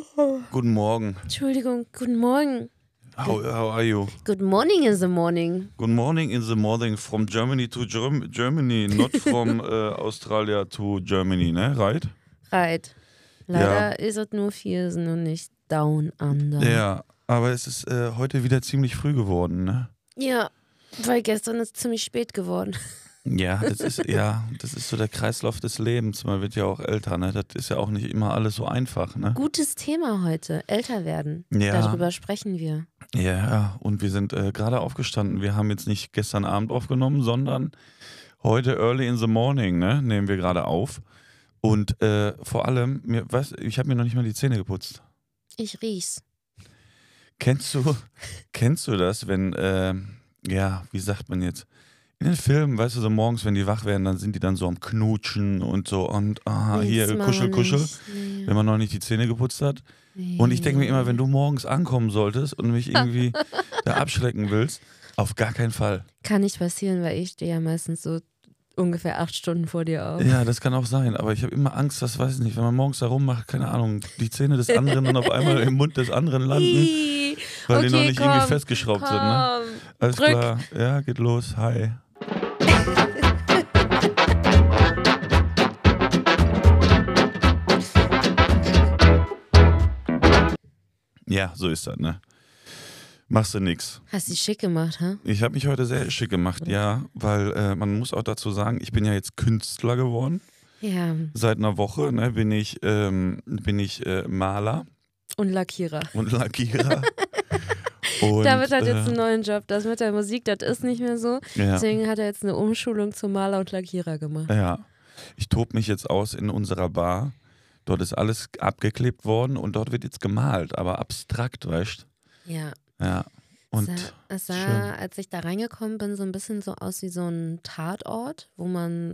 Guten Morgen. Entschuldigung, guten Morgen. How are you? Good morning in the morning. Good morning in the morning from Germany to Germany, not from Australia to Germany, ne? Right? Right. Leider ist es nur Viersen und nicht Down Under. Ja, aber es ist heute wieder ziemlich früh geworden, ne? Ja, weil gestern ist ziemlich spät geworden. Ja, das ist so der Kreislauf des Lebens. Man wird ja auch älter, ne? Das ist ja auch nicht immer alles so einfach, ne? Gutes Thema heute, älter werden. Ja. Darüber sprechen wir. Ja, und wir sind gerade aufgestanden. Wir haben jetzt nicht gestern Abend aufgenommen, sondern heute early in the morning, ne? Nehmen wir gerade auf. Und vor allem, ich habe mir noch nicht mal die Zähne geputzt. Ich riech's. Kennst du das, wenn, wie sagt man jetzt? In den Filmen, weißt du, so morgens, wenn die wach werden, dann sind die dann so am Knutschen und so und hier, Kuschel, Nee. wenn man noch nicht die Zähne geputzt hat. Nee. Und ich denke mir immer, wenn du morgens ankommen solltest und mich irgendwie da abschrecken willst, auf gar keinen Fall. Kann nicht passieren, weil ich stehe ja meistens so ungefähr 8 Stunden vor dir auf. Ja, das kann auch sein, aber ich habe immer Angst, das weiß ich nicht, wenn man morgens da rummacht, keine Ahnung, die Zähne des anderen dann auf einmal im Mund des anderen landen, weil die noch nicht irgendwie festgeschraubt sind. Ne? Alles drück. klar, ja, geht los, hi. Ja, so ist das, ne? Machst du nix. Hast dich schick gemacht, ha? Ich habe mich heute sehr schick gemacht, ja, weil man muss auch dazu sagen, ich bin ja jetzt Künstler geworden. Ja. Seit einer Woche ne, bin ich Maler Und Lackierer. und Lackierer. Und, David hat jetzt einen neuen Job. Das mit der Musik, das ist nicht mehr so. Ja. Deswegen hat er jetzt eine Umschulung zum Maler und Lackierer gemacht. Ja, ich tobe mich jetzt aus in unserer Bar. Dort ist alles abgeklebt worden und dort wird jetzt gemalt, aber abstrakt, weißt du? Ja. Ja. Und Es sah, schön. als ich da reingekommen bin, so ein bisschen so aus wie so ein Tatort, wo man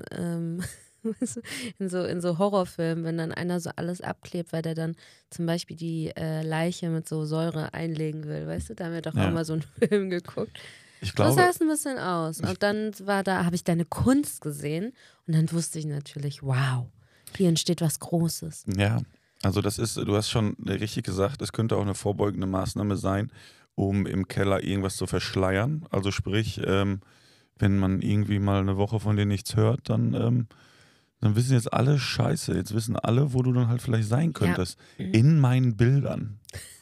in so Horrorfilmen, wenn dann einer so alles abklebt, weil der dann zum Beispiel die Leiche mit so Säure einlegen will, weißt du? Da haben wir doch Ja. auch mal so einen Film geguckt. Ich So glaube, sah es ein bisschen aus. Und dann habe ich deine Kunst gesehen und dann wusste ich natürlich, wow, hier entsteht was Großes. ja, also du hast schon richtig gesagt, es könnte auch eine vorbeugende Maßnahme sein, um im Keller irgendwas zu verschleiern. Also sprich, wenn man irgendwie mal eine Woche von dir nichts hört, dann wissen jetzt alle Scheiße. Jetzt wissen alle, wo du dann halt vielleicht sein könntest. In meinen Bildern.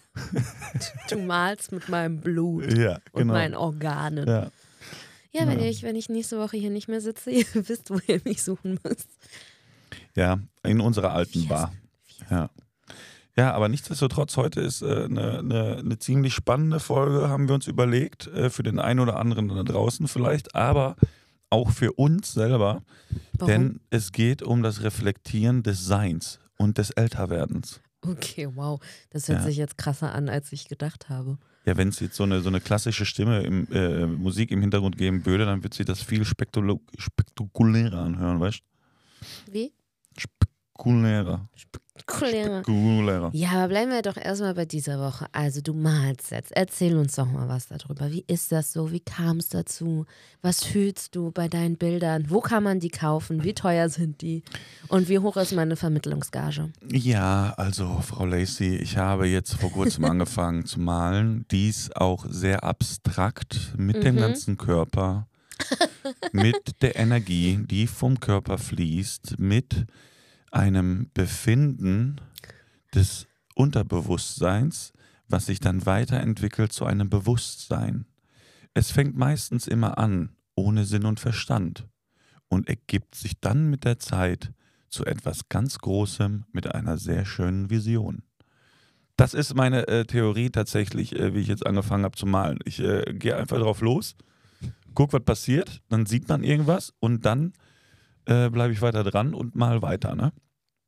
Du malst mit meinem Blut Ja, und genau. meinen Organen. Ja. Ja, wenn ich nächste Woche hier nicht mehr sitze, ihr wisst, wo ihr mich suchen müsst. Ja, in unserer alten Bar. Ja. Ja, aber nichtsdestotrotz, heute ist eine ziemlich spannende Folge, haben wir uns überlegt, für den einen oder anderen da draußen vielleicht, aber auch für uns selber, Warum? denn es geht um das Reflektieren des Seins und des Älterwerdens. Okay, wow. Das hört Ja. sich jetzt krasser an, als ich gedacht habe. Ja, wenn es jetzt so eine klassische Stimme, Musik im Hintergrund geben würde, dann würde sich das viel spektakulärer anhören, weißt du? Wie? Spektakulärer. Spektakulärer. Spektakulärer. Ja, aber bleiben wir doch erstmal bei dieser Woche. Also du malst jetzt. Erzähl uns doch mal was darüber. Wie ist das so? Wie kam es dazu? Was fühlst du bei deinen Bildern? Wo kann man die kaufen? Wie teuer sind die? Und wie hoch ist meine Vermittlungsgage? Ja, also Frau Lacey, ich habe jetzt vor kurzem angefangen zu malen. Dies auch sehr abstrakt mit dem ganzen Körper, mit der Energie, die vom Körper fließt, mit einem Befinden des Unterbewusstseins, was sich dann weiterentwickelt zu einem Bewusstsein. Es fängt meistens immer an, ohne Sinn und Verstand und ergibt sich dann mit der Zeit zu etwas ganz Großem mit einer sehr schönen Vision. Das ist meine Theorie tatsächlich, wie ich jetzt angefangen habe zu malen. Ich gehe einfach drauf los, guck, was passiert, dann sieht man irgendwas und dann bleibe ich weiter dran und mal weiter, ne?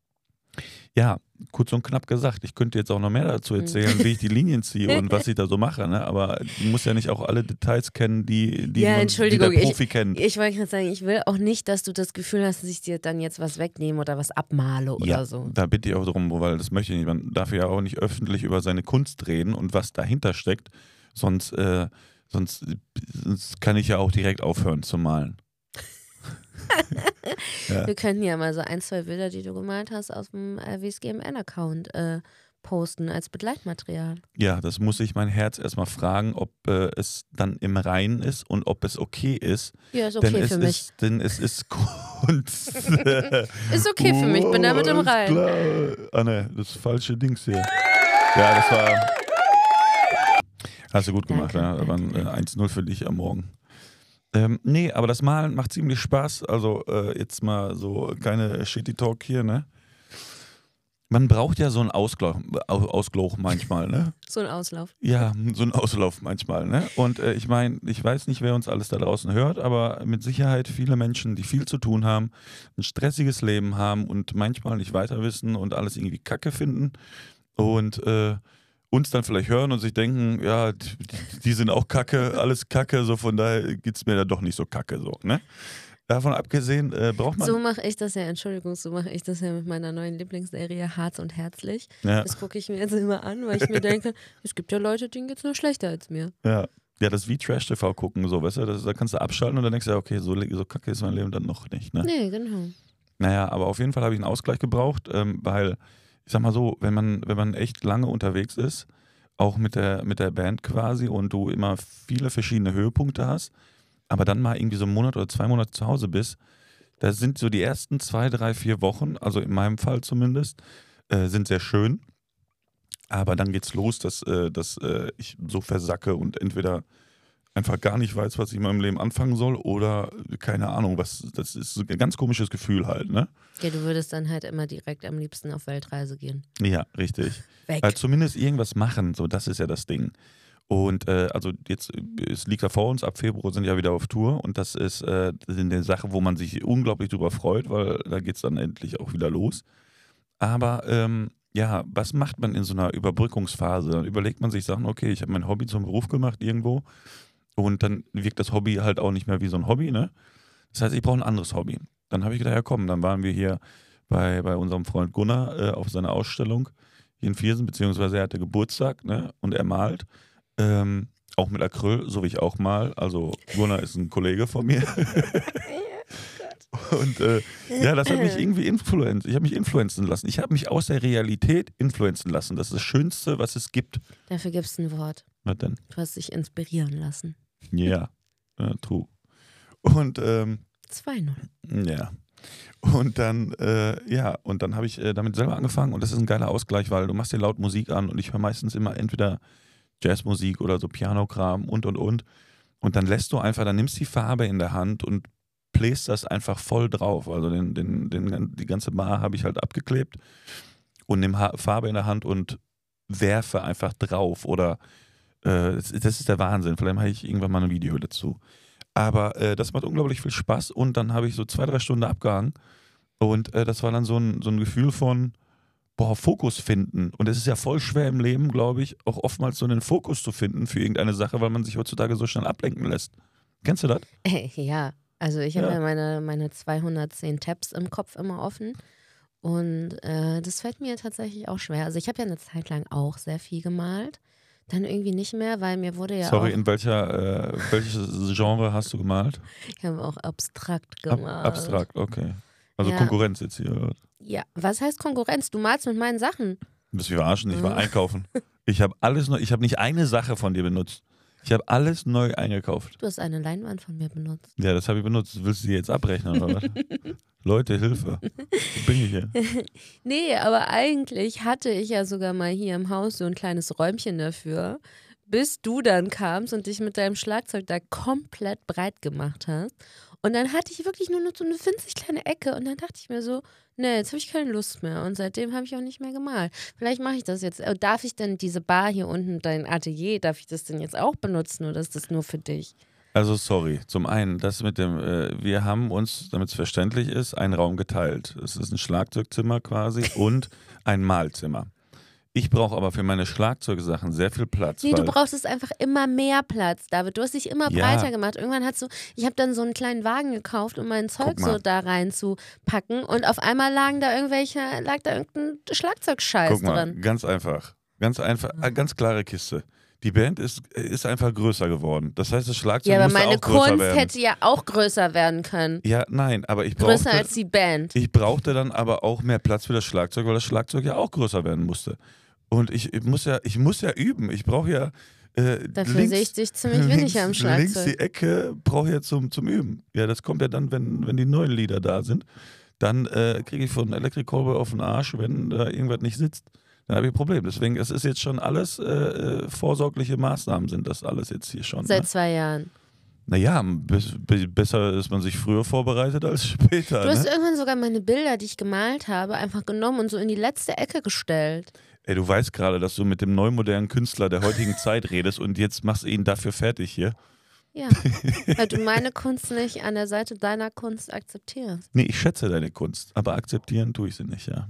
Ja, kurz und knapp gesagt, ich könnte jetzt auch noch mehr dazu erzählen, wie ich die Linien ziehe und was ich da so mache, ne? Aber du musst ja nicht auch alle Details kennen, die Ja, Entschuldigung, der Profi kennt. Ich wollte gerade sagen, ich will auch nicht, dass du das Gefühl hast, dass ich dir dann jetzt was wegnehme oder was abmale oder so. Da bitte ich auch drum, weil das möchte ich nicht. Man darf ja auch nicht öffentlich über seine Kunst reden und was dahinter steckt, sonst kann ich ja auch direkt aufhören zu malen. Ja. Wir könnten ja mal so 1, 2 Bilder, die du gemalt hast, auf dem WSGMN-Account posten als Begleitmaterial. Ja, das muss ich mein Herz erstmal fragen, ob es dann im Reinen ist und ob es okay ist. Ja, ist okay für mich. Denn es ist Kunst. Ist okay für mich, bin damit im alles Reinen. klar. Ah ne, das falsche Dings hier. Ja, das war... Hast du gut gemacht, Danke, ja. Da waren danke. 1-0 für dich am Morgen. Nee, aber das Malen macht ziemlich Spaß. Also jetzt mal so keine Shitty Talk hier, ne? Man braucht ja so einen Ausgleich manchmal, ne? So ein Auslauf. Ja, so einen Auslauf manchmal, ne? Und ich meine, ich weiß nicht, wer uns alles da draußen hört, aber mit Sicherheit viele Menschen, die viel zu tun haben, ein stressiges Leben haben und manchmal nicht weiter wissen und alles irgendwie Kacke finden und uns dann vielleicht hören und sich denken, ja, die sind auch Kacke, alles Kacke, so von daher geht's mir da doch nicht so Kacke, so, ne? Davon abgesehen braucht man... So mache ich das ja, Entschuldigung, so mache ich das ja mit meiner neuen Lieblingsserie Harz und Herzlich. Ja. Das gucke ich mir jetzt immer an, weil ich mir denke, es gibt ja Leute, denen geht's nur schlechter als mir. Ja, das ist wie Trash-TV gucken, so, weißt du, da kannst du abschalten und dann denkst du, ja, okay, so kacke ist mein Leben dann noch nicht, ne? Nee, genau. Naja, aber auf jeden Fall habe ich einen Ausgleich gebraucht, weil, ich sag mal so, wenn man echt lange unterwegs ist, auch mit der Band quasi und du immer viele verschiedene Höhepunkte hast, aber dann mal irgendwie so einen Monat oder 2 Monate zu Hause bist, da sind so die ersten 2, 3, 4 Wochen, also in meinem Fall zumindest, sind sehr schön. Aber dann geht's los, dass ich so versacke und entweder einfach gar nicht weiß, was ich in meinem Leben anfangen soll oder keine Ahnung, das ist so ein ganz komisches Gefühl halt, ne? Ja, du würdest dann halt immer direkt am liebsten auf Weltreise gehen. Ja, richtig. Weg. Zumindest irgendwas machen, so das ist ja das Ding. Und also jetzt, es liegt da vor uns, ab Februar sind wir wieder auf Tour und das ist eine Sache, wo man sich unglaublich drüber freut, weil da geht es dann endlich auch wieder los. Aber ja, was macht man in so einer Überbrückungsphase? Dann überlegt man sich Sachen, okay, ich habe mein Hobby zum Beruf gemacht irgendwo und dann wirkt das Hobby halt auch nicht mehr wie so ein Hobby, ne? Das heißt, ich brauche ein anderes Hobby. Dann habe ich gedacht, ja komm, dann waren wir hier bei unserem Freund Gunnar auf seiner Ausstellung hier in Viersen, beziehungsweise er hatte Geburtstag, ne? Und er malt. Auch mit Acryl, so wie ich auch mal. Also Gunnar ist ein Kollege von mir. Und ja, das hat mich irgendwie influenzt. Ich habe mich influenzen lassen. Ich habe mich aus der Realität influenzen lassen. Das ist das Schönste, was es gibt. Dafür gibt es ein Wort. Was denn? Du hast dich inspirieren lassen. Ja, true. Und 2-0. ja. Und dann, und dann habe ich damit selber angefangen und das ist ein geiler Ausgleich, weil du machst dir laut Musik an und ich höre meistens immer entweder Jazzmusik oder so Pianokram und. Und dann lässt du einfach, dann nimmst die Farbe in der Hand und bläst das einfach voll drauf. Also die ganze Bar habe ich halt abgeklebt und nehme Farbe in der Hand und werfe einfach drauf. Oder das ist der Wahnsinn. Vielleicht mache ich irgendwann mal ein Video dazu. Aber das macht unglaublich viel Spaß und dann habe ich so 2, 3 Stunden abgehangen und das war dann so ein Gefühl von Fokus finden. Und es ist ja voll schwer im Leben, glaube ich, auch oftmals so einen Fokus zu finden für irgendeine Sache, weil man sich heutzutage so schnell ablenken lässt. Kennst du das? Ja, also ich habe Ja. ja meine 210 Tabs im Kopf immer offen und das fällt mir tatsächlich auch schwer. Also ich habe ja eine Zeit lang auch sehr viel gemalt, dann irgendwie nicht mehr, weil mir wurde ja Sorry, auch, in welches Genre hast du gemalt? ich habe auch abstrakt gemalt. Abstrakt, okay. Also Ja. Konkurrenz jetzt hier. Oder? Ja, was heißt Konkurrenz? Du malst mit meinen Sachen. Du bist mich verarschen, ich war einkaufen. Ich habe nicht eine Sache von dir benutzt. Ich habe alles neu eingekauft. Du hast eine Leinwand von mir benutzt. Ja, das habe ich benutzt. Willst du die jetzt abrechnen oder was? Leute, Hilfe. Wo bin ich hier? Nee, aber eigentlich hatte ich ja sogar mal hier im Haus so ein kleines Räumchen dafür, bis du dann kamst und dich mit deinem Schlagzeug da komplett breit gemacht hast. Und dann hatte ich wirklich nur noch so eine winzig kleine Ecke und dann dachte ich mir so, nee, jetzt habe ich keine Lust mehr. Und seitdem habe ich auch nicht mehr gemalt. Vielleicht mache ich das jetzt. Darf ich denn diese Bar hier unten, dein Atelier, darf ich das denn jetzt auch benutzen oder ist das nur für dich? Also sorry, zum einen, das mit dem, wir haben uns, damit es verständlich ist, einen Raum geteilt. Es ist ein Schlagzeugzimmer quasi und ein Malzimmer. Ich brauche aber für meine Schlagzeugsachen sehr viel Platz. Nee, du weil, brauchst einfach immer mehr Platz, David. Du hast dich immer Ja. breiter gemacht. Irgendwann ich habe dann so einen kleinen Wagen gekauft, um mein Zeug Guck mal. so da reinzupacken und auf einmal lag da irgendein Schlagzeugscheiß guck mal, drin. ganz einfach, ganz klare Kiste. Die Band ist einfach größer geworden. Das heißt, das Schlagzeug Ja, aber musste meine auch größer Kunst werden. hätte ja auch größer werden können. Ja, nein, aber Größer als die Band. ich brauchte dann aber auch mehr Platz für das Schlagzeug, weil das Schlagzeug ja auch größer werden musste. Und ich muss ja üben. Ich brauche ja Dafür sehe ich dich ziemlich wenig am links Schlagzeug. die Ecke brauche ich ja zum Üben. Ja, das kommt ja dann, wenn die neuen Lieder da sind. Dann kriege ich von Electric Callboy auf den Arsch, wenn da irgendwas nicht sitzt. Dann habe ich ein Problem. Deswegen, es ist jetzt schon alles vorsorgliche Maßnahmen sind das alles jetzt hier schon. Seit Ne? 2 Jahren. Naja, besser, dass man sich früher vorbereitet als später. Du hast Ne? irgendwann sogar meine Bilder, die ich gemalt habe, einfach genommen und so in die letzte Ecke gestellt. Ey, du weißt gerade, dass du mit dem neumodernen Künstler der heutigen Zeit redest und jetzt machst du ihn dafür fertig hier. Ja, weil du meine Kunst nicht an der Seite deiner Kunst akzeptierst. Nee, ich schätze deine Kunst, aber akzeptieren tue ich sie nicht, ja.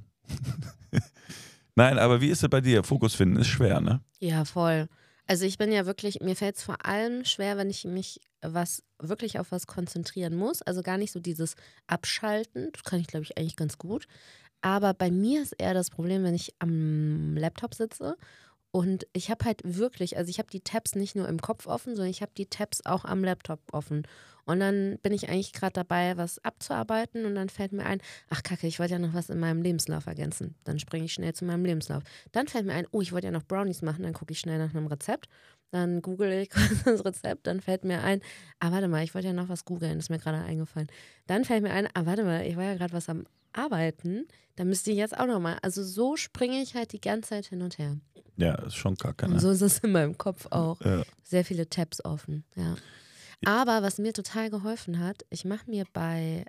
Nein, aber wie ist es bei dir? Fokus finden ist schwer, ne? Ja, voll. Also ich bin ja wirklich, mir fällt es vor allem schwer, wenn ich mich wirklich auf was konzentrieren muss. Also gar nicht so dieses Abschalten, das kann ich glaube ich eigentlich ganz gut. Aber bei mir ist eher das Problem, wenn ich am Laptop sitze und ich habe halt wirklich, also ich habe die Tabs nicht nur im Kopf offen, sondern ich habe die Tabs auch am Laptop offen. Und dann bin ich eigentlich gerade dabei, was abzuarbeiten und dann fällt mir ein, ach Kacke, ich wollte ja noch was in meinem Lebenslauf ergänzen. Dann springe ich schnell zu meinem Lebenslauf. Dann fällt mir ein, oh, ich wollte ja noch Brownies machen, dann gucke ich schnell nach einem Rezept. Dann google ich kurz das Rezept, dann fällt mir ein, warte mal, ich wollte ja noch was googeln, ist mir gerade eingefallen. Dann fällt mir ein, warte mal, ich war ja gerade was am Arbeiten, da müsste ich jetzt auch nochmal. Also so springe ich halt die ganze Zeit hin und her. Ja, ist schon kacke, Und ne? so ist es in meinem Kopf auch. Ja. Sehr viele Tabs offen, ja. Aber was mir total geholfen hat, ich mache mir bei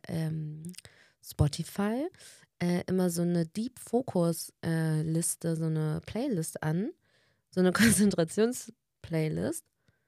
Spotify immer so eine Deep Focus Liste, so eine Playlist an. So eine Konzentrationsplaylist.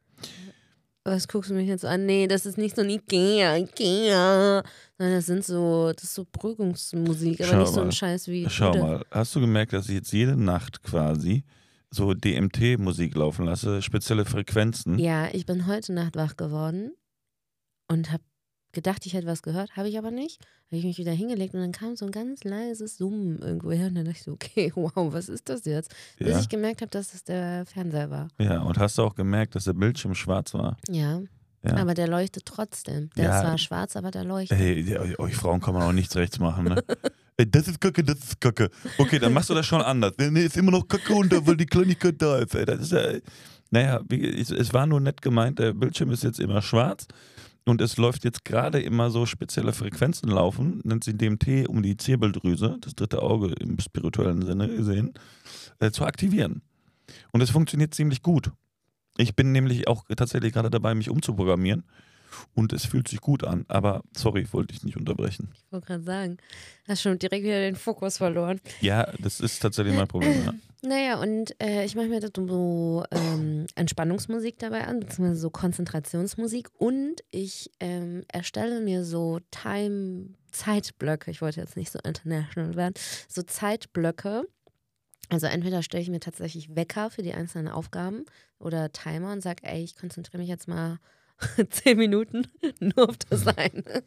Was guckst du mich jetzt so an? Nee, das ist nicht so ein Ikea. Nein, das ist so Beruhigungsmusik, aber Schau nicht so mal. ein Scheiß wie. Schau mal, hast du gemerkt, dass ich jetzt jede Nacht quasi so DMT-Musik laufen lasse, spezielle Frequenzen? Ja, ich bin heute Nacht wach geworden und habe gedacht, ich hätte was gehört, habe ich aber nicht. Habe ich mich wieder hingelegt und dann kam so ein ganz leises Summen irgendwo her und dann dachte ich so, okay, wow, was ist das jetzt? Bis Ja. ich gemerkt habe, dass es der Fernseher war. Ja, und hast du auch gemerkt, dass der Bildschirm schwarz war? Ja, Ja. aber der leuchtet trotzdem. Der Ja. ist zwar schwarz, aber der leuchtet. Ey, euch Frauen kann man auch nichts rechts machen, ne? Ey, das ist Kacke, das ist Kacke. Okay, dann machst du das schon anders. Nee, ist immer noch Kacke und weil die Kleinigkeit da ist. Ey, das ist ja, naja, es war nur nett gemeint, der Bildschirm ist jetzt immer schwarz und es läuft jetzt gerade immer so spezielle Frequenzen laufen, nennt sie DMT, um die Zirbeldrüse, das dritte Auge im spirituellen Sinne gesehen, zu aktivieren. Und es funktioniert ziemlich gut. Ich bin nämlich auch tatsächlich gerade dabei, mich umzuprogrammieren. Und es fühlt sich gut an. Aber sorry, wollte ich nicht unterbrechen. Ich wollte gerade sagen, hast schon direkt wieder den Fokus verloren. Ja, das ist tatsächlich mein Problem. Ja. Naja, und ich mache mir da so Entspannungsmusik dabei an, beziehungsweise so Konzentrationsmusik und ich erstelle mir so Zeitblöcke, ich wollte jetzt nicht so international werden, so Zeitblöcke. Also entweder stelle ich mir tatsächlich Wecker für die einzelnen Aufgaben oder Timer und sage, ey, ich konzentriere mich jetzt mal 10 Minuten nur auf das eine.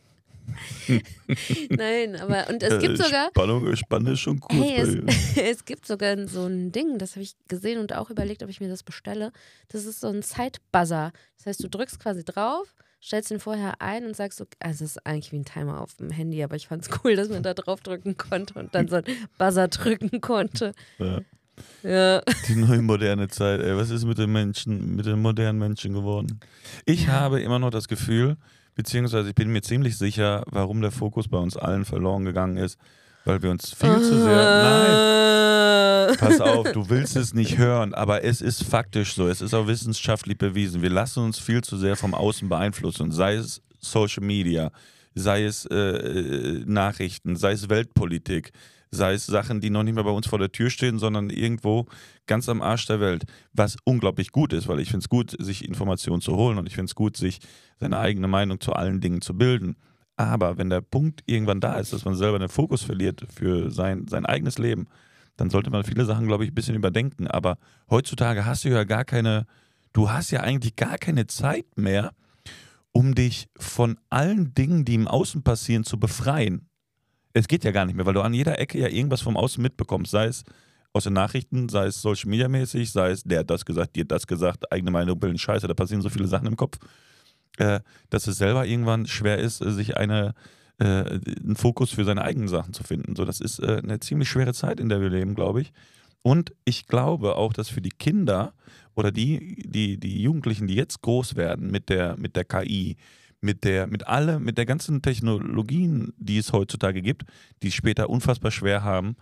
Nein, aber und es gibt sogar. Spannung ist schon gut. Hey, es gibt sogar so ein Ding, das habe ich gesehen und auch überlegt, ob ich mir das bestelle. Das ist so ein Zeitbuzzer. Das heißt, du drückst quasi drauf, stellst ihn vorher ein und sagst so, also es ist eigentlich wie ein Timer auf dem Handy, aber ich fand es cool, dass man da drauf drücken konnte und dann so ein Buzzer drücken konnte. Ja. Ja. Die neue moderne Zeit, ey. Was ist mit den Menschen, mit den modernen Menschen geworden? Ich habe immer noch das Gefühl, beziehungsweise ich bin mir ziemlich sicher, warum der Fokus bei uns allen verloren gegangen ist, weil wir uns viel zu sehr. Nein, pass auf, du willst es nicht hören, aber es ist faktisch so, es ist auch wissenschaftlich bewiesen. Wir lassen uns viel zu sehr vom Außen beeinflussen, sei es Social Media, sei es Nachrichten, sei es Weltpolitik, sei es Sachen, die noch nicht mehr bei uns vor der Tür stehen, sondern irgendwo ganz am Arsch der Welt. Was unglaublich gut ist, weil ich finde es gut, sich Informationen zu holen und ich finde es gut, sich seine eigene Meinung zu allen Dingen zu bilden. Aber wenn der Punkt irgendwann da ist, dass man selber den Fokus verliert für sein eigenes Leben, dann sollte man viele Sachen, glaube ich, ein bisschen überdenken. Aber heutzutage hast du ja eigentlich gar keine Zeit mehr, um dich von allen Dingen, die im Außen passieren, zu befreien. Es geht ja gar nicht mehr, weil du an jeder Ecke ja irgendwas vom Außen mitbekommst, sei es aus den Nachrichten, sei es Social Media mäßig, sei es der hat das gesagt, die hat das gesagt, eigene Meinung bilden, Scheiße, da passieren so viele Sachen im Kopf, dass es selber irgendwann schwer ist, sich einen Fokus für seine eigenen Sachen zu finden. So, das ist eine ziemlich schwere Zeit, in der wir leben, glaube ich. Und ich glaube auch, dass für die Kinder oder die Jugendlichen, die jetzt groß werden mit der KI, mit der ganzen Technologien, die es heutzutage gibt, die es später unfassbar schwer haben,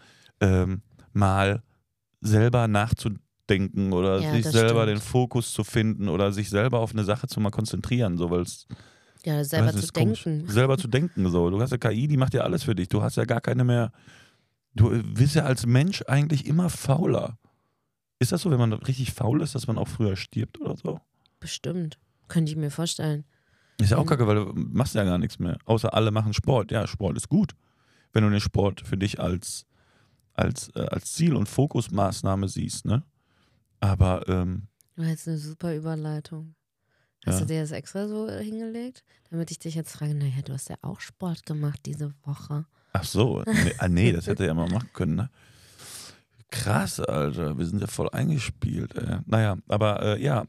mal selber nachzudenken oder Ja, sich das selber stimmt. den Fokus zu finden oder sich selber auf eine Sache zu mal konzentrieren, so, weil es Ja, selber zu komisch. denken. Selber zu denken, so. Du hast ja KI, die macht ja alles für dich. Du hast ja gar keine mehr. Du bist ja als Mensch eigentlich immer fauler. Ist das so, wenn man richtig faul ist, dass man auch früher stirbt oder so? Bestimmt. Könnte ich mir vorstellen. Ist ja auch kacke, weil du machst ja gar nichts mehr. Außer alle machen Sport. Ja, Sport ist gut. Wenn du den Sport für dich als Ziel- und Fokusmaßnahme siehst, ne? Aber, Du hast eine super Überleitung. Hast ja. du dir das extra so hingelegt? Damit ich dich jetzt frage, naja, du hast ja auch Sport gemacht diese Woche. Ach so. Nee, das hätte er ja mal machen können, ne? Krass, Alter. Wir sind ja voll eingespielt, ey. Naja, aber ja,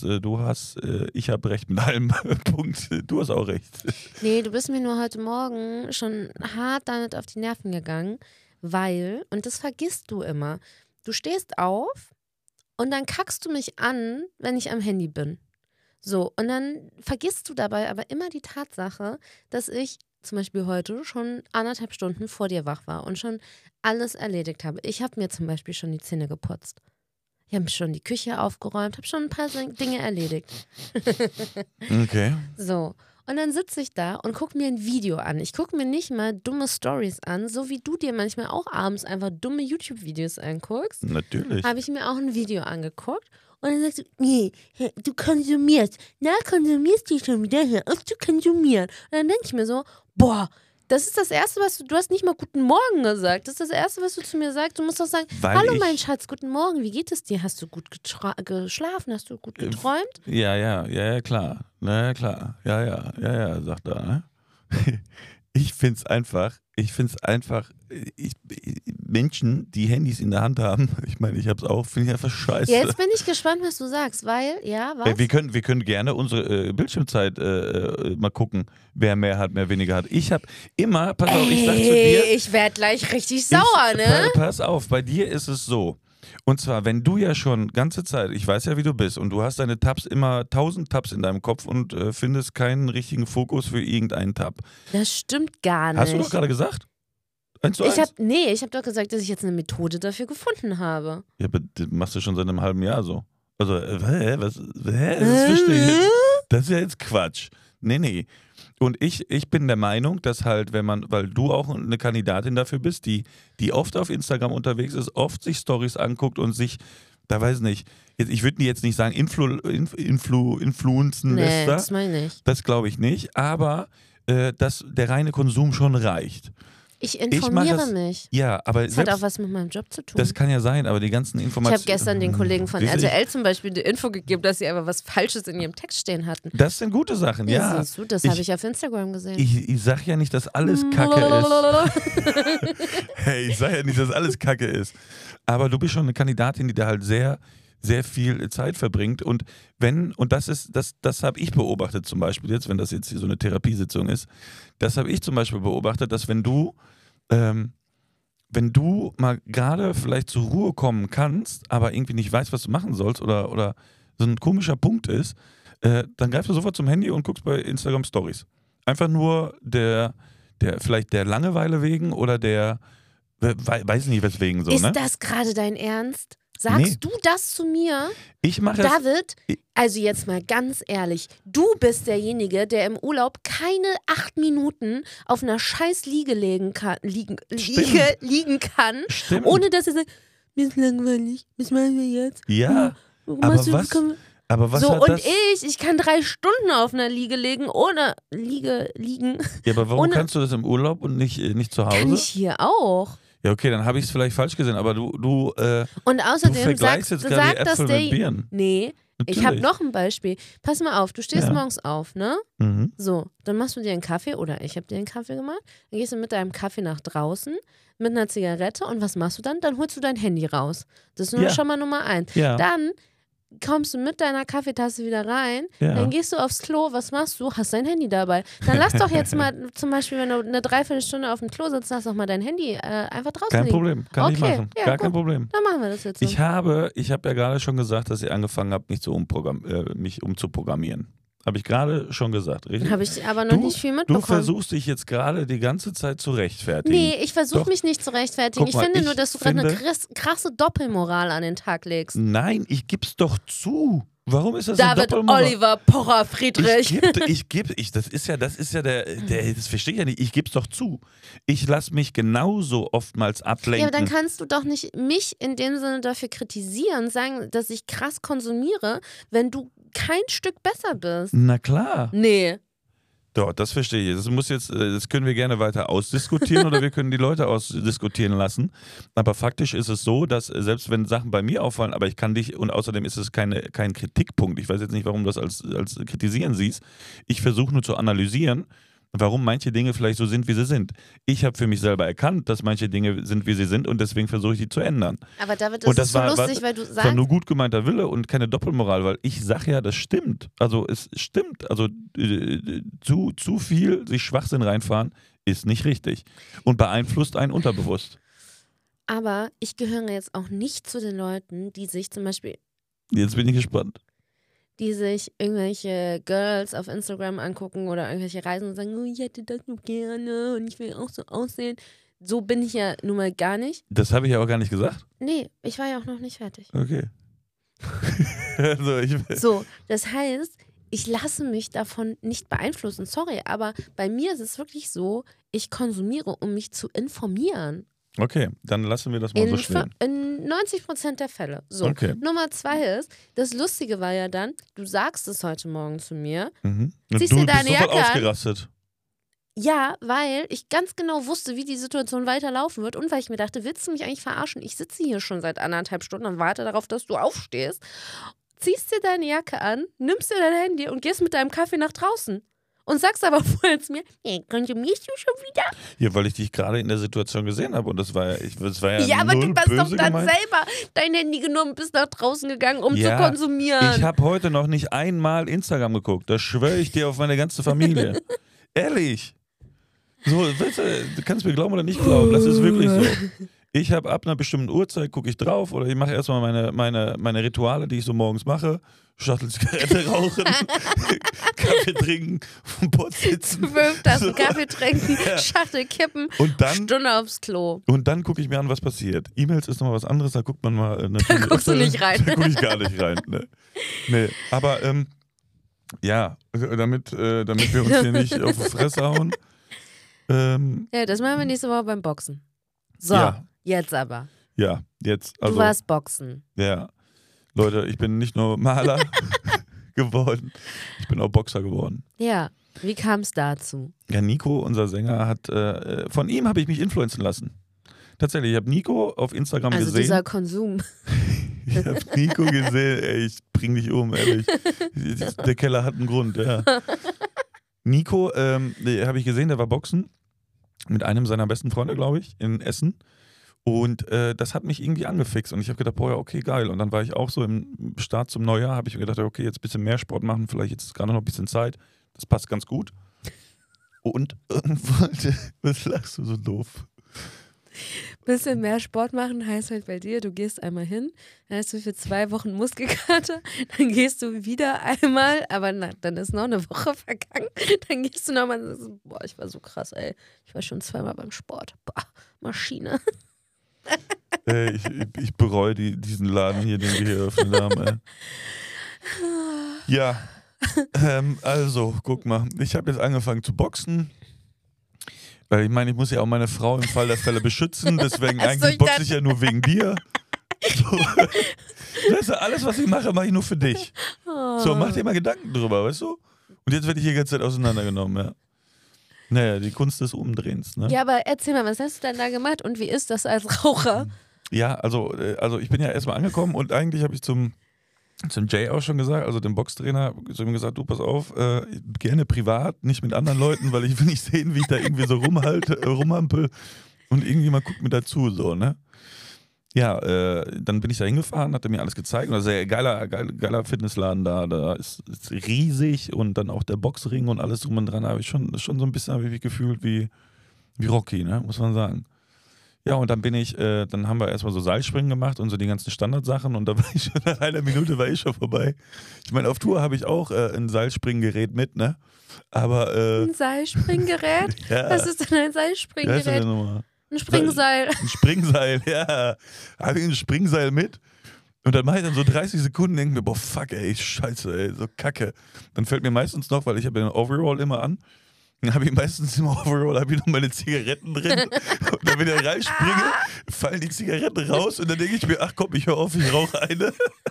ich habe recht mit allem. Punkt. Du hast auch recht. Nee, du bist mir nur heute Morgen schon hart damit auf die Nerven gegangen, weil, und das vergisst du immer, du stehst auf und dann kackst du mich an, wenn ich am Handy bin. So, und dann vergisst du dabei aber immer die Tatsache, dass ich zum Beispiel heute schon 1,5 Stunden vor dir wach war und schon alles erledigt habe. Ich habe mir zum Beispiel schon die Zähne geputzt. Ich habe schon die Küche aufgeräumt, habe schon ein paar Dinge erledigt. Okay. So, und dann sitze ich da und gucke mir ein Video an. Ich gucke mir nicht mal dumme Stories an, so wie du dir manchmal auch abends einfach dumme YouTube-Videos anguckst. Natürlich. Habe ich mir auch ein Video angeguckt. Und dann sagst du, nee, du konsumierst. Na, konsumierst du schon wieder, hör auf zu konsumieren. Und dann denke ich mir so, boah, das ist das Erste, was du hast nicht mal Guten Morgen gesagt. Das ist das Erste, was du zu mir sagst. Du musst doch sagen, hallo mein Schatz, guten Morgen, wie geht es dir? Hast du gut geschlafen? Hast du gut geträumt? Ja, klar. Na ja, klar. Ja, sagt er, ne? Ich find's einfach, Menschen, die Handys in der Hand haben, ich meine, ich hab's auch, finde ich einfach scheiße. Ja, jetzt bin ich gespannt, was du sagst, weil, ja, was? Wir können gerne unsere Bildschirmzeit mal gucken, wer mehr hat, wer weniger hat. Ich habe immer, pass auf, ich sag zu dir. Ich werde gleich richtig sauer, ne? Pass auf, bei dir ist es so. Und zwar, wenn du ja schon ganze Zeit, ich weiß ja, wie du bist, und du hast deine Tabs immer 1000 Tabs in deinem Kopf und findest keinen richtigen Fokus für irgendeinen Tab. Das stimmt gar nicht. Hast du doch gerade gesagt? 1:1? Ich habe doch gesagt, dass ich jetzt eine Methode dafür gefunden habe. Ja, aber das machst du schon seit einem halben Jahr so. Also, was verstehe ich? Das ist ja jetzt Quatsch. Nee. Und ich bin der Meinung, dass halt, weil du auch eine Kandidatin dafür bist, die oft auf Instagram unterwegs ist, oft sich Stories anguckt und sich, da weiß ich nicht, ich würde jetzt nicht sagen, influenzen lässt. Nee, das meine ich nicht. Das glaube ich nicht, aber dass der reine Konsum schon reicht. Ich informiere mich. Ja, aber das hat auch was mit meinem Job zu tun. Das kann ja sein, aber die ganzen Informationen. Ich habe gestern den Kollegen von RTL zum Beispiel die Info gegeben, dass sie aber was Falsches in ihrem Text stehen hatten. Das sind gute Sachen, ja. Siehst du, das habe ich auf Instagram gesehen. Ich sag ja nicht, dass alles Kacke ist. Hey, ich sag ja nicht, dass alles Kacke ist. Aber du bist schon eine Kandidatin, die da halt sehr, sehr viel Zeit verbringt. Und das habe ich beobachtet zum Beispiel jetzt, wenn das jetzt hier so eine Therapiesitzung ist, das habe ich zum Beispiel beobachtet, dass wenn du mal gerade vielleicht zur Ruhe kommen kannst, aber irgendwie nicht weißt, was du machen sollst oder so ein komischer Punkt ist, dann greifst du sofort zum Handy und guckst bei Instagram Stories. Einfach nur vielleicht der Langeweile wegen oder weiß nicht weswegen so, ist ne? das gerade dein Ernst? Sagst du das zu mir? Ich mache es. David, also jetzt mal ganz ehrlich, du bist derjenige, der im Urlaub keine 8 Minuten auf einer scheiß Liege liegen kann, Stimmt. ohne dass er sagt, mir ist langweilig, was machen wir jetzt? Ja, aber was so, hat und das? ich kann 3 Stunden auf einer Liege liegen, ohne liegen. Ja, aber warum kannst du das im Urlaub und nicht zu Hause? Kann ich hier auch. Ja, okay, dann habe ich es vielleicht falsch gesehen, aber du und außerdem vergleichst jetzt gerade die Äpfel mit Birnen. Nee, Natürlich. ich habe noch ein Beispiel. Pass mal auf, du stehst morgens auf, ne? Mhm. So, dann machst du dir einen Kaffee oder ich habe dir einen Kaffee gemacht. Dann gehst du mit deinem Kaffee nach draußen mit einer Zigarette und was machst du dann? Dann holst du dein Handy raus. Das ist schon mal Nummer 1. Ja. Dann kommst du mit deiner Kaffeetasse wieder rein, dann gehst du aufs Klo, was machst du? Hast dein Handy dabei. Dann lass doch jetzt mal, zum Beispiel, wenn du eine Dreiviertelstunde auf dem Klo sitzt, lass doch mal dein Handy einfach draußen Kein liegen. Problem, kann ich machen. Ja, Gar gut. kein Problem. Dann machen wir das jetzt so. Ich habe ja gerade schon gesagt, dass ich angefangen habe, mich umzuprogrammieren. Habe ich gerade schon gesagt, richtig? Habe ich aber noch nicht viel mitbekommen. Du versuchst dich jetzt gerade die ganze Zeit zu rechtfertigen. Nee, ich versuche mich nicht zu rechtfertigen. Guck mal, ich finde nur, dass du gerade eine krasse Doppelmoral an den Tag legst. Nein, ich gib's doch zu. Warum ist das David eine Doppelmoral? Oliver Pocher Friedrich. Das verstehe ich ja nicht. Ich gebe es doch zu. Ich lasse mich genauso oftmals ablenken. Ja, aber dann kannst du doch nicht mich in dem Sinne dafür kritisieren, sagen, dass ich krass konsumiere, wenn du kein Stück besser bist. Na klar. Nee. Doch, das verstehe ich. Das können wir gerne weiter ausdiskutieren oder wir können die Leute ausdiskutieren lassen. Aber faktisch ist es so, dass selbst wenn Sachen bei mir auffallen, aber ich kann dich, und außerdem ist es kein Kritikpunkt. Ich weiß jetzt nicht, warum du das als Kritisieren siehst. Ich versuche nur zu analysieren, warum manche Dinge vielleicht so sind, wie sie sind. Ich habe für mich selber erkannt, dass manche Dinge sind, wie sie sind und deswegen versuche ich die zu ändern. Aber David, das ist so lustig, weil du sagst... Das war nur gut gemeinter Wille und keine Doppelmoral, weil ich sage ja, das stimmt. Also es stimmt. Also zu viel sich Schwachsinn reinfahren ist nicht richtig und beeinflusst einen unterbewusst. Aber ich gehöre jetzt auch nicht zu den Leuten, die sich zum Beispiel... Jetzt bin ich gespannt. Die sich irgendwelche Girls auf Instagram angucken oder irgendwelche Reisen und sagen, oh, ich hätte das nur gerne und ich will auch so aussehen. So bin ich ja nun mal gar nicht. Das habe ich ja auch gar nicht gesagt. Nee, ich war ja auch noch nicht fertig. Okay. So, das heißt, ich lasse mich davon nicht beeinflussen. Sorry, aber bei mir ist es wirklich so, ich konsumiere, um mich zu informieren. Okay, dann lassen wir das mal so stehen. In 90% der Fälle. So, okay. Nummer 2 ist, das Lustige war ja dann, du sagst es heute Morgen zu mir, ziehst dir deine Jacke an. Ausgerastet. Ja, weil ich ganz genau wusste, wie die Situation weiterlaufen wird und weil ich mir dachte, willst du mich eigentlich verarschen? Ich sitze hier schon seit 1,5 Stunden und warte darauf, dass du aufstehst, ziehst dir deine Jacke an, nimmst dir dein Handy und gehst mit deinem Kaffee nach draußen. Und sagst aber vorher zu mir, konsumierst du schon wieder? Ja, weil ich dich gerade in der Situation gesehen habe und das war ja ja, aber null du hast doch dann gemeint. selber dein Handy genommen und bist nach draußen gegangen, um zu konsumieren. Ich habe heute noch nicht einmal Instagram geguckt. Das schwöre ich dir auf meine ganze Familie. Ehrlich. So, weißt du kannst mir glauben oder nicht glauben, das ist wirklich so. Ich habe ab einer bestimmten Uhrzeit, gucke ich drauf oder ich mache erstmal meine Rituale, die ich so morgens mache. Schachtel Zigarette rauchen, Kaffee trinken, vom Bord sitzen. 5 Tassen Kaffee trinken, Schachtel kippen, und dann, Stunde aufs Klo. Und dann gucke ich mir an, was passiert. E-Mails ist nochmal was anderes, da guckt man mal. Da guckst du nicht rein. Da gucke ich gar nicht rein. Ne. Nee, aber ja, damit wir uns hier nicht auf die Fresse hauen. Ja, das machen wir nächste Woche beim Boxen. So, ja. Jetzt aber. Ja, jetzt. Also, du warst Boxen. Ja. Leute, ich bin nicht nur Maler geworden, ich bin auch Boxer geworden. Ja, wie kam es dazu? Ja, Nico, unser Sänger, hat von ihm habe ich mich influenzen lassen. Tatsächlich, ich habe Nico auf Instagram gesehen. Also dieser Konsum. Ich habe Nico gesehen, ey, ich bring dich um, ehrlich. Der Keller hat einen Grund, ja. Nico, habe ich gesehen, der war Boxen mit einem seiner besten Freunde, glaube ich, in Essen. Und das hat mich irgendwie angefixt und ich habe gedacht, boah, ja, okay, geil. Und dann war ich auch so im Start zum Neujahr, habe ich mir gedacht, okay, jetzt ein bisschen mehr Sport machen, vielleicht jetzt gerade noch ein bisschen Zeit. Das passt ganz gut. Und was lachst du so doof? Bisschen mehr Sport machen heißt halt bei dir, du gehst einmal hin, dann hast du für 2 Wochen Muskelkater, dann gehst du wieder einmal, aber dann ist noch eine Woche vergangen, dann gehst du nochmal und sagst, boah, ich war so krass, ey, ich war schon 2-mal beim Sport, boah, Maschine. Ich bereue diesen Laden hier, den wir hier eröffnet haben. Ey. Ja, also, guck mal, ich habe jetzt angefangen zu boxen. Weil ich meine, ich muss ja auch meine Frau im Fall der Fälle beschützen, deswegen eigentlich boxe ich ja nur wegen dir. So. Das ist alles, was ich mache ich nur für dich. So, mach dir mal Gedanken drüber, weißt du? Und jetzt werde ich hier die ganze Zeit auseinandergenommen, ja. Naja, die Kunst des Umdrehens, ne? Ja, aber erzähl mal, was hast du denn da gemacht und wie ist das als Raucher? Ja, also ich bin ja erstmal angekommen und eigentlich habe ich zum Jay auch schon gesagt, also dem Boxtrainer, zu ihm gesagt, du pass auf, gerne privat, nicht mit anderen Leuten, weil ich will nicht sehen, wie ich da irgendwie so rumhampel und irgendwie mal guck mir dazu, so, ne? ja, dann bin ich da hingefahren, hat er mir alles gezeigt. Und das ist ja geiler Fitnessladen da. Da ist riesig und dann auch der Boxring und alles drum und dran. Da habe ich schon so ein bisschen hab ich mich gefühlt wie Rocky, ne? Muss man sagen. Ja, und dann dann haben wir erstmal so Seilspringen gemacht und so die ganzen Standardsachen und da war ich schon nach einer Minute war ich schon vorbei. Ich meine, auf Tour habe ich auch ein Seilspringgerät mit, ne? Aber Ein Seilspringgerät? ja, Was ist denn ein wie heißt das Seilspringgerät? denn nochmal? Ein Springseil. Ein Springseil, ja. Habe ich ein Springseil mit und dann mache ich dann so 30 Sekunden, denke mir, boah, fuck, ey, scheiße, ey, so kacke. Dann fällt mir meistens noch, weil ich habe ja den Overall immer an, dann habe ich meistens im Overall noch meine Zigaretten drin und dann, wenn ich reinspringe, fallen die Zigaretten raus und dann denke ich mir, ach komm, ich höre auf, ich rauche eine.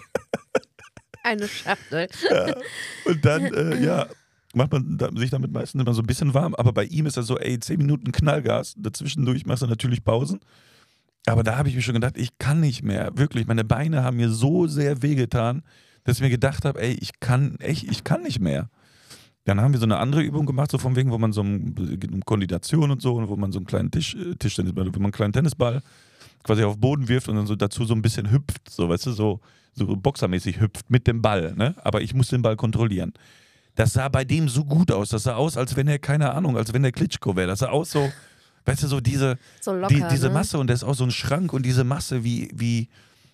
Eine Schachtel. Ja. Und dann, macht man sich damit meistens immer so ein bisschen warm. Aber bei ihm ist das so, ey, 10 Minuten Knallgas. Dazwischendurch machst du natürlich Pausen. Aber da habe ich mir schon gedacht, ich kann nicht mehr. Wirklich, meine Beine haben mir so sehr wehgetan, dass ich mir gedacht habe, ey, ich kann nicht mehr. Dann haben wir so eine andere Übung gemacht, so von wegen, wo man so um Koordination und so, und wo man so einen kleinen Tischtennis, wo man einen kleinen Tennisball quasi auf den Boden wirft und dann so dazu so ein bisschen hüpft, so, weißt du, so boxermäßig hüpft mit dem Ball, ne? Aber ich muss den Ball kontrollieren. Das sah bei dem so gut aus. Das sah aus, als wenn er, keine Ahnung, als wenn er Klitschko wäre. Das sah aus so, weißt du, so diese locker, ne? Masse und der ist auch so ein Schrank und diese Masse wie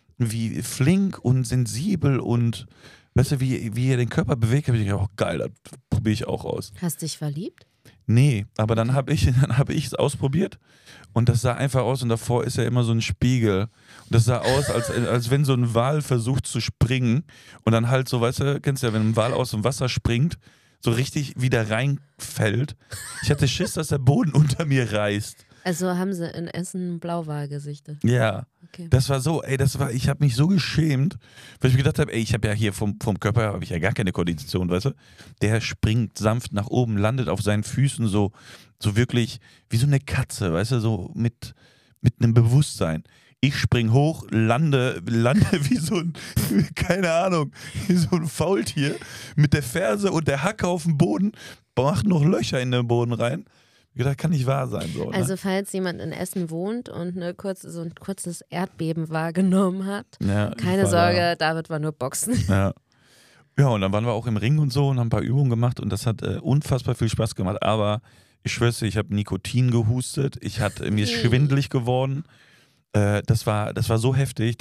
flink und sensibel und weißt du, wie er den Körper bewegt, habe ich gedacht, oh geil, das probiere ich auch aus. Hast dich verliebt? Nee, aber dann habe ich es ausprobiert und das sah einfach aus und davor ist ja immer so ein Spiegel. Und das sah aus, als wenn so ein Wal versucht zu springen und dann halt so, weißt du, kennst du ja, wenn ein Wal aus dem Wasser springt, so richtig wieder reinfällt. Ich hatte Schiss, dass der Boden unter mir reißt. Also haben sie in Essen Blauwal gesichtet. Ja, Okay. das war so, ey, ich habe mich so geschämt, weil ich mir gedacht habe, ey, ich habe ja hier vom Körper habe ich ja gar keine Kondition, weißt du? Der springt sanft nach oben, landet auf seinen Füßen so wirklich wie so eine Katze, weißt du, so mit einem Bewusstsein. Ich spring hoch, lande wie so ein, keine Ahnung, wie so ein Faultier mit der Ferse und der Hacke auf dem Boden, macht noch Löcher in den Boden rein. Das kann nicht wahr sein. So, ne? Also falls jemand in Essen wohnt und so ein kurzes Erdbeben wahrgenommen hat, ja, keine Sorge, David war nur Boxen. Ja. Ja, und dann waren wir auch im Ring und so und haben ein paar Übungen gemacht und das hat unfassbar viel Spaß gemacht. Aber ich schwör's dir, ich habe Nikotin gehustet, mir ist schwindelig geworden. Das war so heftig,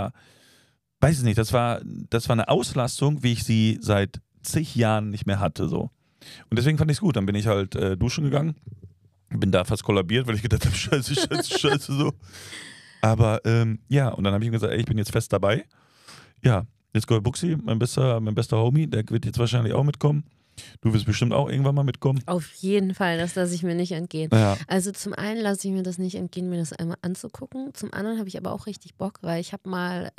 weiß ich nicht, das war eine Auslastung, wie ich sie seit zig Jahren nicht mehr hatte. So. Und deswegen fand ich es gut. Dann bin ich halt duschen gegangen. Bin da fast kollabiert, weil ich gedacht habe, scheiße, so. Aber ja, und dann habe ich ihm gesagt, ey, ich bin jetzt fest dabei. Ja, jetzt go Buxi, mein bester Homie, der wird jetzt wahrscheinlich auch mitkommen. Du wirst bestimmt auch irgendwann mal mitkommen. Auf jeden Fall, das lasse ich mir nicht entgehen. Ja. Also zum einen lasse ich mir das nicht entgehen, mir das einmal anzugucken. Zum anderen habe ich aber auch richtig Bock, weil ich habe mal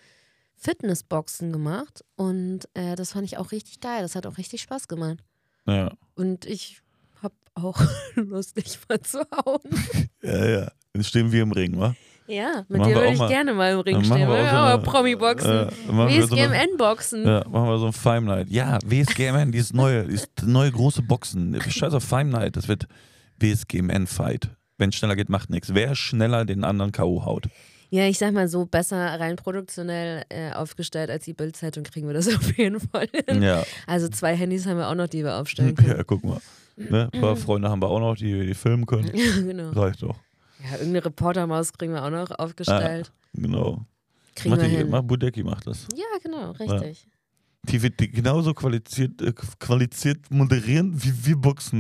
Fitnessboxen gemacht und das fand ich auch richtig geil. Das hat auch richtig Spaß gemacht. Ja. Und ich habe auch Lust, dich mal zu hauen. Ja. Dann stehen wir im Ring, wa? Ja, mit dir würde ich gerne mal im Ring stehen. Aber Promi-Boxen, WSGMN-Boxen. Ja, machen wir so ein Five Night. Ja, WSGMN, dieses neue große Boxen. Scheiß auf Five Night, das wird WSGMN-Fight. Wenn es schneller geht, macht nichts. Wer schneller den anderen K.O. haut? Ja, ich sag mal so, besser rein produktionell aufgestellt als die Bild-Zeitung kriegen wir das auf jeden Fall hin. Ja. Also 2 Handys haben wir auch noch, die wir aufstellen können. Ja, guck mal. Ne? Ein paar Freunde haben wir auch noch, die filmen können. Ja, genau. Reicht doch. Ja, irgendeine Reportermaus kriegen wir auch noch aufgestellt. Ja, genau. Budecki macht das. Ja, genau, richtig. Ja. Die wird genauso qualifiziert moderieren, wie wir boxen.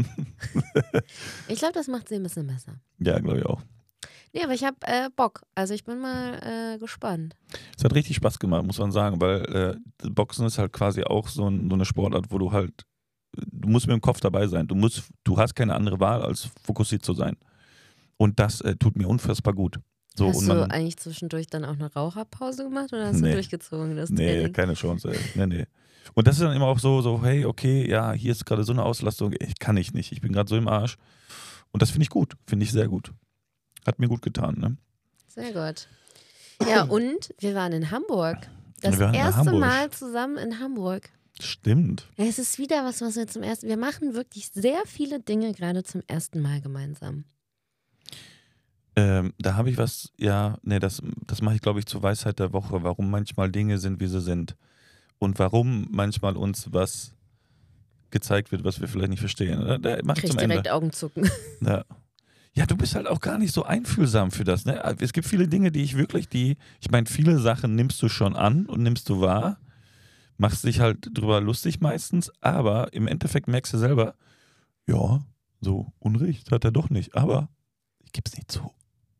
Ich glaube, das macht sie ein bisschen besser. Ja, glaube ich auch. Nee, aber ich habe Bock. Also ich bin mal gespannt. Es hat richtig Spaß gemacht, muss man sagen, weil Boxen ist halt quasi auch so eine Sportart, wo du musst mit dem Kopf dabei sein. Du hast keine andere Wahl, als fokussiert zu sein. Und das tut mir unfassbar gut. So, hast du eigentlich zwischendurch dann auch eine Raucherpause gemacht oder hast du durchgezogen? Das Training? Keine Chance. Nee. Und das ist dann immer auch so, hey, okay, ja, hier ist gerade so eine Auslastung, kann ich nicht. Ich bin gerade so im Arsch. Und das finde ich gut, finde ich sehr gut. Hat mir gut getan, ne? Sehr gut. Ja, und wir waren in Hamburg. Das erste Mal zusammen in Hamburg. Stimmt. Ja, es ist wieder was wir zum ersten Mal. Wir machen wirklich sehr viele Dinge gerade zum ersten Mal gemeinsam. Da habe ich was, ja, nee, das mache ich, glaube ich, zur Weisheit der Woche, warum manchmal Dinge sind, wie sie sind. Und warum manchmal uns was gezeigt wird, was wir vielleicht nicht verstehen. Da mache ich Krieg zum direkt Ende. Augenzucken. Ja. Ja, du bist halt auch gar nicht so einfühlsam für das. Ne? Es gibt viele Dinge, ich meine, viele Sachen nimmst du schon an und nimmst du wahr, machst dich halt drüber lustig meistens, aber im Endeffekt merkst du selber, ja, so Unrecht hat er doch nicht, aber ich gebe es nicht zu.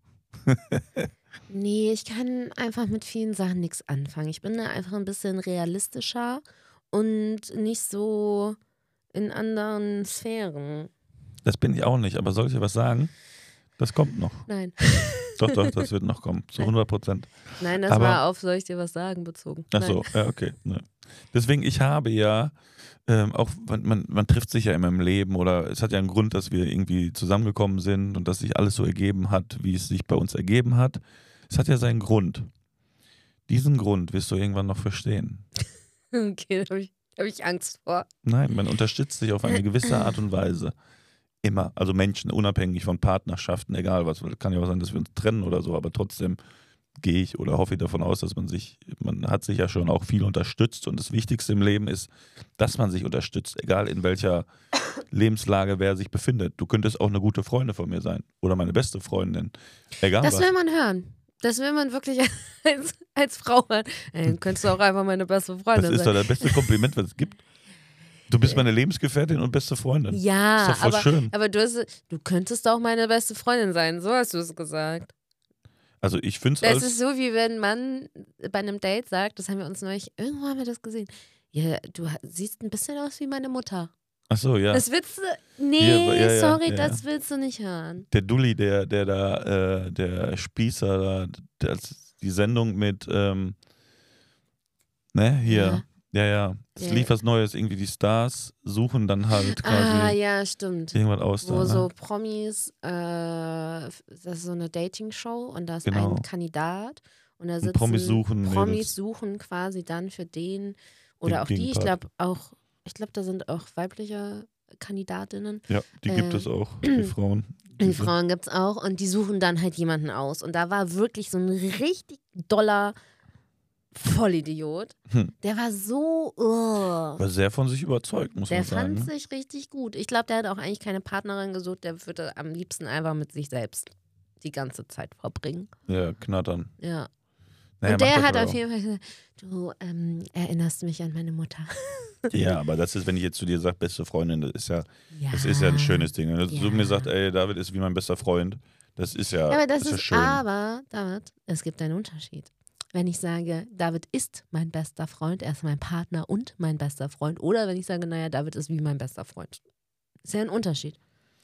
Nee, ich kann einfach mit vielen Sachen nichts anfangen. Ich bin da einfach ein bisschen realistischer und nicht so in anderen Sphären. Das bin ich auch nicht, aber soll ich dir was sagen? Das kommt noch. Nein. Doch, das wird noch kommen, zu 100%. Nein, das Aber- war auf soll ich dir was sagen bezogen. Ach so, ja, okay. Ne. Deswegen, ich habe ja, auch, man trifft sich ja immer im Leben oder es hat ja einen Grund, dass wir irgendwie zusammengekommen sind und dass sich alles so ergeben hat, wie es sich bei uns ergeben hat. Es hat ja seinen Grund. Diesen Grund wirst du irgendwann noch verstehen. Nein. Okay, da hab ich Angst vor. Nein, man unterstützt sich auf eine gewisse Art und Weise. Immer. Also Menschen, unabhängig von Partnerschaften, egal was. Kann ja auch sein, dass wir uns trennen oder so, aber trotzdem gehe ich oder hoffe ich davon aus, dass man hat sich ja schon auch viel unterstützt und das Wichtigste im Leben ist, dass man sich unterstützt, egal in welcher Lebenslage wer sich befindet. Du könntest auch eine gute Freundin von mir sein oder meine beste Freundin. Egal Das was. will man hören. Das will man wirklich als Frau hören. Dann könntest du auch einfach meine beste Das Freundin ist sein. doch das beste Kompliment, was es gibt. Du bist meine Lebensgefährtin und beste Freundin. Ja, ist doch voll schön. aber du könntest auch meine beste Freundin sein. So hast du es gesagt. Also ich finde es Das als... ist so, wie wenn ein Mann bei einem Date sagt, das haben wir uns neulich, irgendwo haben wir das gesehen. Ja, du siehst ein bisschen aus wie meine Mutter. Ach so, ja. Das willst du, nee, Ja, sorry, ja. das willst du nicht hören. Der Dulli, der Spießer, die Sendung mit, ne, hier, ja. Es Ja. lief was Neues, irgendwie die Stars suchen dann halt quasi Ja, stimmt. irgendwas aus. Wo Da, so ne? Promis, das ist so eine Dating-Show und da ist Genau. ein Kandidat und da Und sitzen Promis suchen Mädels. Promis suchen quasi dann für den oder Den auch die, Gegenpart. ich glaube, da sind auch weibliche Kandidatinnen. Ja, die gibt es auch, die Frauen. Die Frauen gibt es auch und die suchen dann halt jemanden aus. Und da war wirklich so ein richtig doller Vollidiot. Der war so, War sehr von sich überzeugt, muss der man sagen. fand Ne? sich richtig gut. Ich glaube, der hat auch eigentlich keine Partnerin gesucht, der würde am liebsten einfach mit sich selbst die ganze Zeit verbringen. Ja, knattern. Ja. Naja, und der macht das hat aber auf auch. jeden Fall gesagt, du erinnerst mich an meine Mutter. Ja, aber das ist, wenn ich jetzt zu dir sage, beste Freundin, das ist ja ein schönes Ding. Wenn du mir sagst, ey, David ist wie mein bester Freund, das ist ja, aber das ist ja schön. aber, David, es gibt einen Unterschied. Wenn ich sage, David ist mein bester Freund, er ist mein Partner und mein bester Freund. Oder wenn ich sage, naja, David ist wie mein bester Freund. Ist ja ein Unterschied.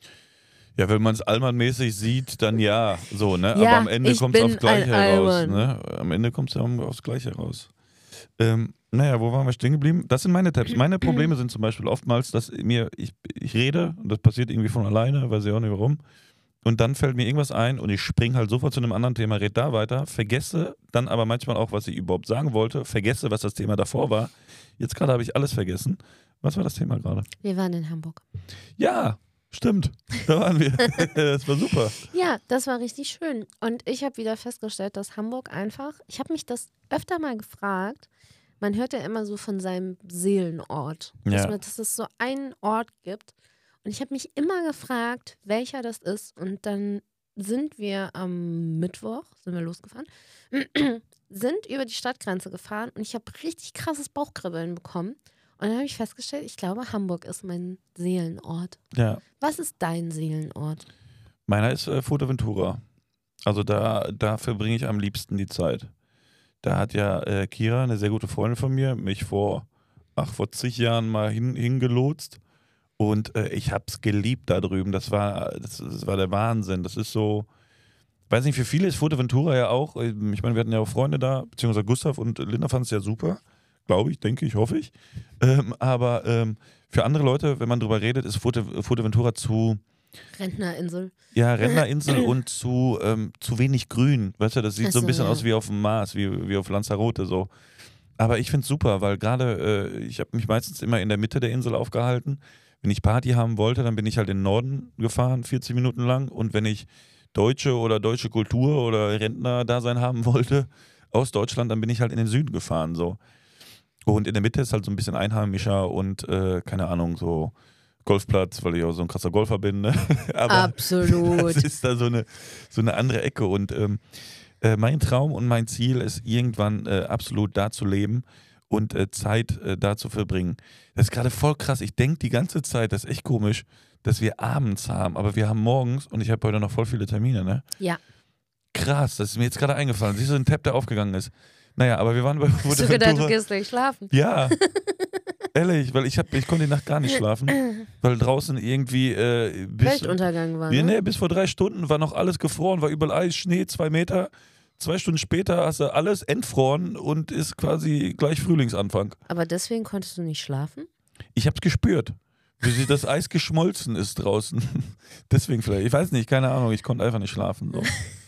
Ja, wenn man es Allmann-mäßig sieht, dann ja, so, ne? Ja, aber am Ende ich kommt es bin aufs Gleiche ein heraus. Allmann. Ne? Am Ende kommt es ja aufs Gleiche raus. Naja, wo waren wir stehen geblieben? Das sind meine Tipps. Meine Probleme sind zum Beispiel oftmals, dass ich rede und das passiert irgendwie von alleine, weiß ich auch nicht warum. Und dann fällt mir irgendwas ein und ich springe halt sofort zu einem anderen Thema, rede da weiter, vergesse dann aber manchmal auch, was ich überhaupt sagen wollte, vergesse, was das Thema davor war. Jetzt gerade habe ich alles vergessen. Was war das Thema gerade? Wir waren in Hamburg. Ja, stimmt. Da waren wir. Das war super. Ja, das war richtig schön. Und ich habe wieder festgestellt, dass Hamburg einfach, ich habe mich das öfter mal gefragt, man hört ja immer so von seinem Seelenort, Ja. dass es so einen Ort gibt. Und ich habe mich immer gefragt, welcher das ist. Und dann sind wir am Mittwoch, sind wir losgefahren, sind über die Stadtgrenze gefahren und ich habe richtig krasses Bauchkribbeln bekommen. Und dann habe ich festgestellt, ich glaube, Hamburg ist mein Seelenort. Ja. Was ist dein Seelenort? Meiner ist Fuerteventura. Also da verbringe ich am liebsten die Zeit. Da hat ja Kira, eine sehr gute Freundin von mir, mich vor zig Jahren mal hingelotst. Und ich habe es geliebt da drüben. Das war der Wahnsinn. Das ist so, weiß nicht, für viele ist Fuerteventura ja auch, ich meine, wir hatten ja auch Freunde da, beziehungsweise Gustav und Linda fanden es ja super. Glaube ich, denke ich, hoffe ich. Aber für andere Leute, wenn man drüber redet, ist Fuerteventura zu... Rentnerinsel. Ja, Rentnerinsel und zu wenig grün. Weißt du, das sieht Ach so ein so, bisschen ja. aus wie auf dem Mars, wie auf Lanzarote so. Aber ich finde es super, weil gerade ich habe mich meistens immer in der Mitte der Insel aufgehalten. Wenn ich Party haben wollte, dann bin ich halt in den Norden gefahren, 40 Minuten lang. Und wenn ich Deutsche oder deutsche Kultur oder Rentner-Dasein haben wollte aus Deutschland, dann bin ich halt in den Süden gefahren. So. Und in der Mitte ist halt so ein bisschen Einheimischer und keine Ahnung, so Golfplatz, weil ich auch so ein krasser Golfer bin. Ne? Aber Absolut. das ist da so eine andere Ecke. Und mein Traum und mein Ziel ist, irgendwann absolut da zu leben und Zeit da zu verbringen. Das ist gerade voll krass. Ich denke die ganze Zeit, das ist echt komisch, dass wir abends haben, aber wir haben morgens und ich habe heute noch voll viele Termine, ne? Ja. Krass, das ist mir jetzt gerade eingefallen. Siehst du, ein Tab, der aufgegangen ist. Naja, aber wir waren bei Hast du gedacht, du gehst gleich schlafen? Ja, ehrlich, weil ich konnte die Nacht gar nicht schlafen, weil draußen irgendwie Weltuntergang war, ne? Nee, bis vor 3 Stunden war noch alles gefroren, war überall Eis, Schnee, 2 Meter. 2 Stunden später hast du alles entfroren und ist quasi gleich Frühlingsanfang. Aber deswegen konntest du nicht schlafen? Ich hab's gespürt, wie das Eis geschmolzen ist draußen. Deswegen vielleicht, ich weiß nicht, keine Ahnung, ich konnte einfach nicht schlafen. So.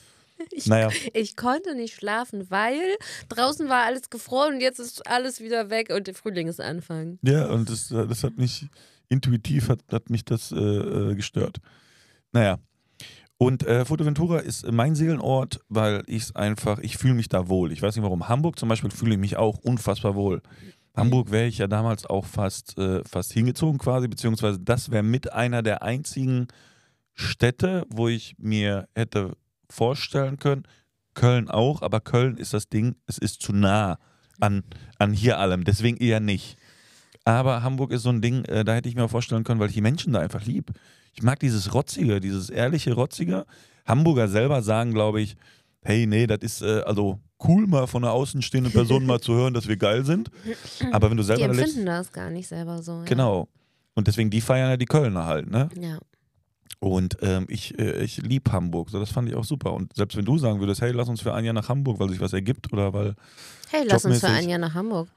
Ich konnte nicht schlafen, weil draußen war alles gefroren und jetzt ist alles wieder weg und der Frühling ist Anfang. Ja, und das hat mich, intuitiv hat mich das gestört. Naja. Und Fuerteventura ist mein Seelenort, weil ich fühle mich da wohl. Ich weiß nicht warum. Hamburg zum Beispiel fühle ich mich auch unfassbar wohl. Hamburg wäre ich ja damals auch fast hingezogen quasi, beziehungsweise das wäre mit einer der einzigen Städte, wo ich mir hätte vorstellen können. Köln auch, aber Köln ist das Ding, es ist zu nah an hier allem, deswegen eher nicht. Aber Hamburg ist so ein Ding, da hätte ich mir auch vorstellen können, weil ich die Menschen da einfach lieb. Ich mag dieses Rotzige, dieses ehrliche Rotzige. Hamburger selber sagen, glaube ich, hey, nee, das ist also cool, mal von einer außenstehenden Person mal zu hören, dass wir geil sind. Aber wenn du selber Die da lebst. empfinden das gar nicht selber so. Ja. Genau. Und deswegen, die feiern ja die Kölner halt, ne? Ja. Und ich liebe Hamburg, so das fand ich auch super. Und selbst wenn du sagen würdest, hey, lass uns für ein Jahr nach Hamburg, weil sich was ergibt oder weil. Hey, lass uns für ein Jahr nach Hamburg.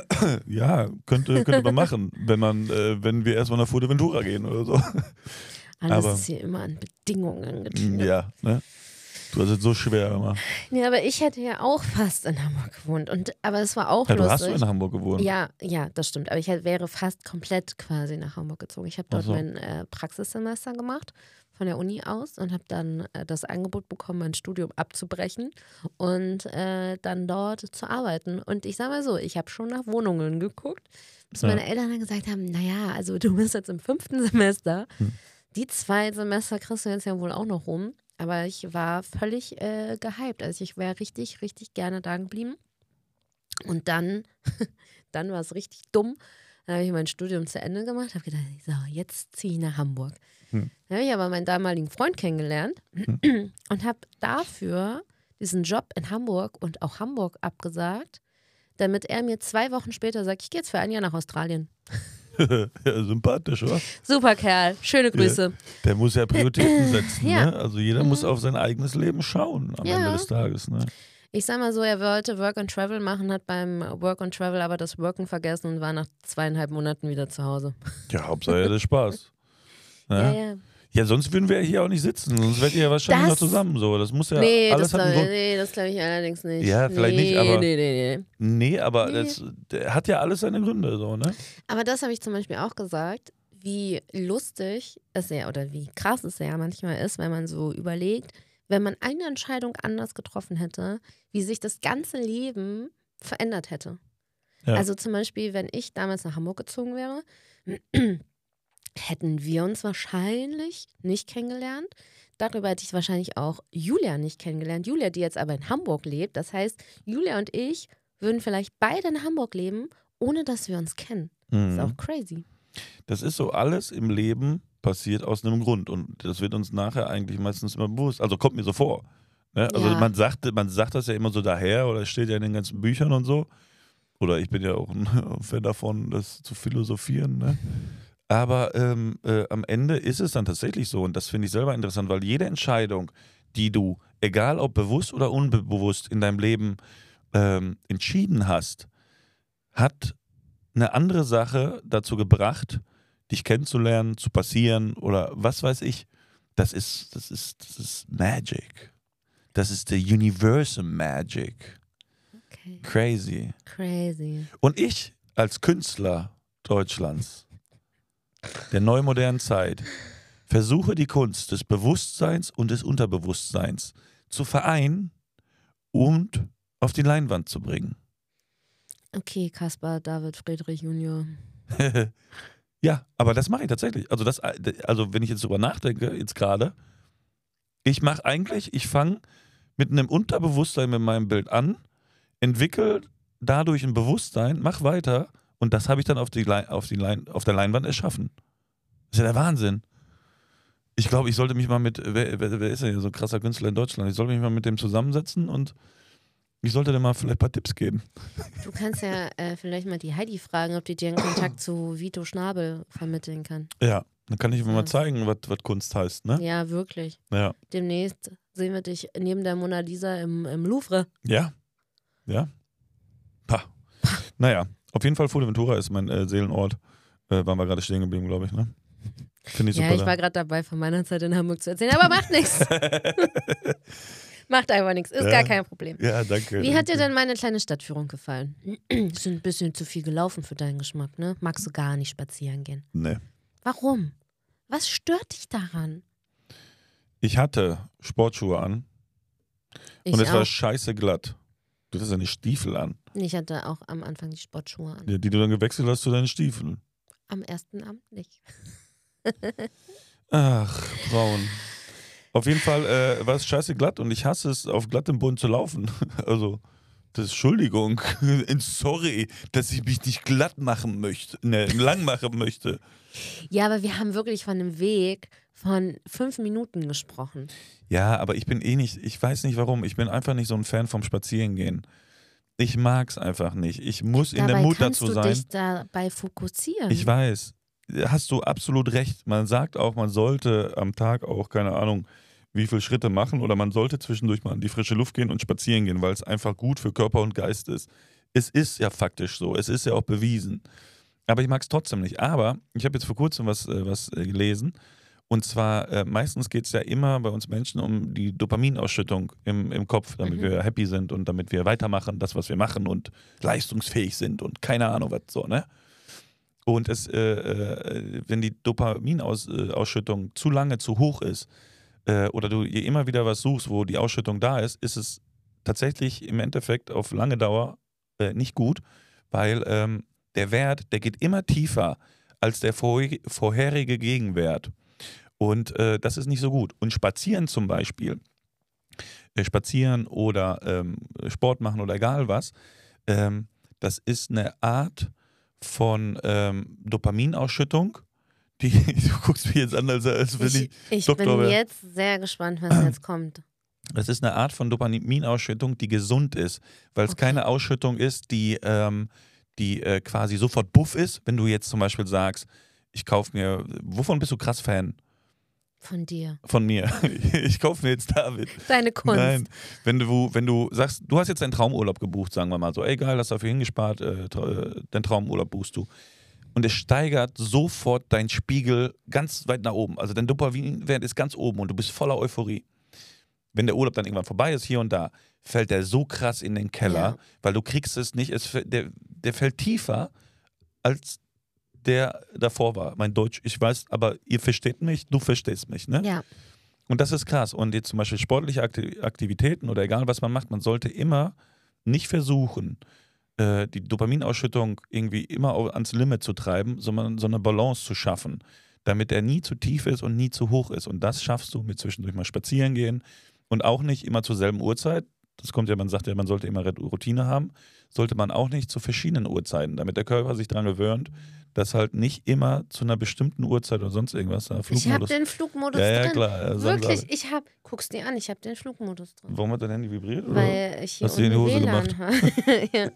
Ja, könnte man machen, wenn wir erstmal nach Fuerteventura gehen oder so. Alles ist hier immer an Bedingungen geknüpft. Ja, ne? Du hast es so schwer immer. Ja, aber ich hätte ja auch fast in Hamburg gewohnt. Aber es war auch Ja, lustig. du hast in Hamburg gewohnt. Ja, das stimmt. Aber ich wäre fast komplett quasi nach Hamburg gezogen. Ich habe dort mein Praxissemester gemacht von der Uni aus und habe dann das Angebot bekommen, mein Studium abzubrechen und dann dort zu arbeiten. Und ich sage mal so, ich habe schon nach Wohnungen geguckt, bis meine Eltern dann gesagt haben, naja, also du bist jetzt im 5. Semester. Die 2 Semester kriegst du jetzt ja wohl auch noch rum. Aber ich war völlig gehypt. Also ich wäre richtig, richtig gerne da geblieben. Und dann war es richtig dumm. Dann habe ich mein Studium zu Ende gemacht, habe gedacht, so, jetzt ziehe ich nach Hamburg. Dann habe ich aber meinen damaligen Freund kennengelernt und habe dafür diesen Job in Hamburg und auch Hamburg abgesagt, damit er mir 2 Wochen später sagt, ich gehe jetzt für ein Jahr nach Australien. Ja, sympathisch, oder? Super Kerl, schöne Grüße. Ja, der muss ja Prioritäten setzen, Ja. ne? Also jeder muss auf sein eigenes Leben schauen am Ende des Tages, ne? Ich sag mal so, er wollte Work and Travel machen, hat beim Work and Travel aber das Worken vergessen und war nach 2,5 Monaten wieder zu Hause. Ja, Hauptsache er hat Spaß. Ne? Ja. Ja, sonst würden wir hier auch nicht sitzen, sonst wärt ihr ja wahrscheinlich noch zusammen so. Das muss ja alles hat einen Grund. Nee, das glaube ich allerdings nicht. Ja, vielleicht nicht, aber. Nee. Nee, aber das hat ja alles seine Gründe, so, ne? Aber das habe ich zum Beispiel auch gesagt, wie lustig es ja oder wie krass es ja manchmal ist, wenn man so überlegt, wenn man eine Entscheidung anders getroffen hätte, wie sich das ganze Leben verändert hätte. Ja. Also zum Beispiel, wenn ich damals nach Hamburg gezogen wäre, hätten wir uns wahrscheinlich nicht kennengelernt. Darüber hätte ich wahrscheinlich auch Julia nicht kennengelernt. Julia, die jetzt aber in Hamburg lebt. Das heißt, Julia und ich würden vielleicht beide in Hamburg leben, ohne dass wir uns kennen. Das ist auch crazy. Das ist so, alles im Leben passiert aus einem Grund und das wird uns nachher eigentlich meistens immer bewusst. Also kommt mir so vor. Ne? Also Ja. man sagt das ja immer so daher oder es steht ja in den ganzen Büchern und so. Oder ich bin ja auch ein Fan davon, das zu philosophieren, ne? Aber am Ende ist es dann tatsächlich so und das finde ich selber interessant, weil jede Entscheidung, die du, egal ob bewusst oder unbewusst in deinem Leben entschieden hast, hat eine andere Sache dazu gebracht, dich kennenzulernen, zu passieren oder was weiß ich. Das ist Magic. Das ist the universal Magic. Okay. Crazy. Und ich als Künstler Deutschlands der neumodernen Zeit Versuche die Kunst des Bewusstseins und des Unterbewusstseins zu vereinen und auf die Leinwand zu bringen. Okay, Caspar David Friedrich Junior. Ja, aber das mache ich tatsächlich. Also wenn ich jetzt drüber nachdenke, jetzt gerade, ich fange mit einem Unterbewusstsein mit meinem Bild an, entwickle dadurch ein Bewusstsein, mach weiter und das habe ich dann auf der Leinwand erschaffen. Das ist ja der Wahnsinn. Ich glaube, ich sollte mich mal wer ist denn hier so ein krasser Künstler in Deutschland? Ich sollte mich mal mit dem zusammensetzen und ich sollte dir mal vielleicht ein paar Tipps geben. Du kannst ja vielleicht mal die Heidi fragen, ob die dir einen Kontakt zu Vito Schnabel vermitteln kann. Ja, dann kann ich mir Ja. mal zeigen, was Kunst heißt, ne? Ja, wirklich. Ja. Demnächst sehen wir dich neben der Mona Lisa im Louvre. Ja. Ja. Pah. Naja, auf jeden Fall Fuerteventura ist mein Seelenort. Waren wir gerade stehen geblieben, glaube ich, ne? Finde ich super. Ja, ich war gerade dabei, von meiner Zeit in Hamburg zu erzählen, aber macht nichts. Macht einfach nichts, ist gar kein Problem. Ja, danke. Wie hat dir denn meine kleine Stadtführung gefallen? Ist ein bisschen zu viel gelaufen für deinen Geschmack, ne? Magst du gar nicht spazieren gehen? Nee. Warum? Was stört dich daran? Ich hatte Sportschuhe an und es war scheiße glatt. Du hattest deine Stiefel an. Ich hatte auch am Anfang die Sportschuhe an. Ja, die du dann gewechselt hast zu deinen Stiefeln. Am ersten Abend nicht. Ach, Frauen. Auf jeden Fall war es scheiße glatt und ich hasse es, auf glattem Boden zu laufen. Also, Entschuldigung. Sorry, dass ich mich nicht glatt machen möchte, lang machen möchte. Ja, aber wir haben wirklich von einem Weg von 5 Minuten gesprochen. Ja, aber ich bin ich weiß nicht warum, ich bin einfach nicht so ein Fan vom Spazierengehen. Ich mag's einfach nicht. Ich muss in der Mut dazu sein. Kannst du dich dabei fokussieren? Ich weiß. Hast du absolut recht. Man sagt auch, man sollte am Tag auch, keine Ahnung, wie viele Schritte machen oder man sollte zwischendurch mal in die frische Luft gehen und spazieren gehen, weil es einfach gut für Körper und Geist ist. Es ist ja faktisch so. Es ist ja auch bewiesen. Aber ich mag es trotzdem nicht. Aber ich habe jetzt vor kurzem was gelesen. Und zwar, meistens geht es ja immer bei uns Menschen um die Dopaminausschüttung im Kopf, damit wir happy sind und damit wir weitermachen, das, was wir machen und leistungsfähig sind und keine Ahnung was so, ne? Und wenn die Dopaminausschüttung zu lange zu hoch ist oder du immer wieder was suchst, wo die Ausschüttung da ist, ist es tatsächlich im Endeffekt auf lange Dauer nicht gut, weil der Wert, der geht immer tiefer als der vorherige Gegenwert. Und das ist nicht so gut. Und spazieren zum Beispiel, spazieren oder Sport machen oder egal was, das ist eine Art von Dopaminausschüttung. Du guckst mich jetzt an, als wenn ich bin jetzt sehr gespannt, was jetzt kommt. Das ist eine Art von Dopaminausschüttung, die gesund ist, weil es keine Ausschüttung ist, die quasi sofort buff ist. Wenn du jetzt zum Beispiel sagst, ich kaufe mir, wovon bist du krass Fan? Von dir. Von mir. Ich kaufe mir jetzt David. Deine Kunst. Nein, wenn du sagst, du hast jetzt deinen Traumurlaub gebucht, sagen wir mal so, ey geil, hast dafür hingespart, deinen Traumurlaub buchst du. Und es steigert sofort deinen Spiegel ganz weit nach oben. Also dein Dopaminwert ist ganz oben und du bist voller Euphorie. Wenn der Urlaub dann irgendwann vorbei ist, hier und da, fällt der so krass in den Keller, weil du kriegst es nicht, der fällt tiefer, als der davor war. Mein Deutsch, ich weiß, aber ihr versteht mich, du verstehst mich, ne? Ja. Und das ist krass. Und jetzt zum Beispiel sportliche Aktivitäten oder egal, was man macht, man sollte immer nicht versuchen, die Dopaminausschüttung irgendwie immer ans Limit zu treiben, sondern so eine Balance zu schaffen, damit er nie zu tief ist und nie zu hoch ist. Und das schaffst du mit zwischendurch mal spazieren gehen und auch nicht immer zur selben Uhrzeit. Das kommt ja, man sagt ja, man sollte immer Routine haben, sollte man auch nicht zu verschiedenen Uhrzeiten, damit der Körper sich daran gewöhnt, dass halt nicht immer zu einer bestimmten Uhrzeit oder sonst irgendwas da Flugmodus. Ich habe den Flugmodus drin. Ja, klar. Wirklich, guck's dir an, ich habe den Flugmodus drin. Warum hat dein Handy vibriert? Weil ich hier hast du in die Hose gemacht? Ja.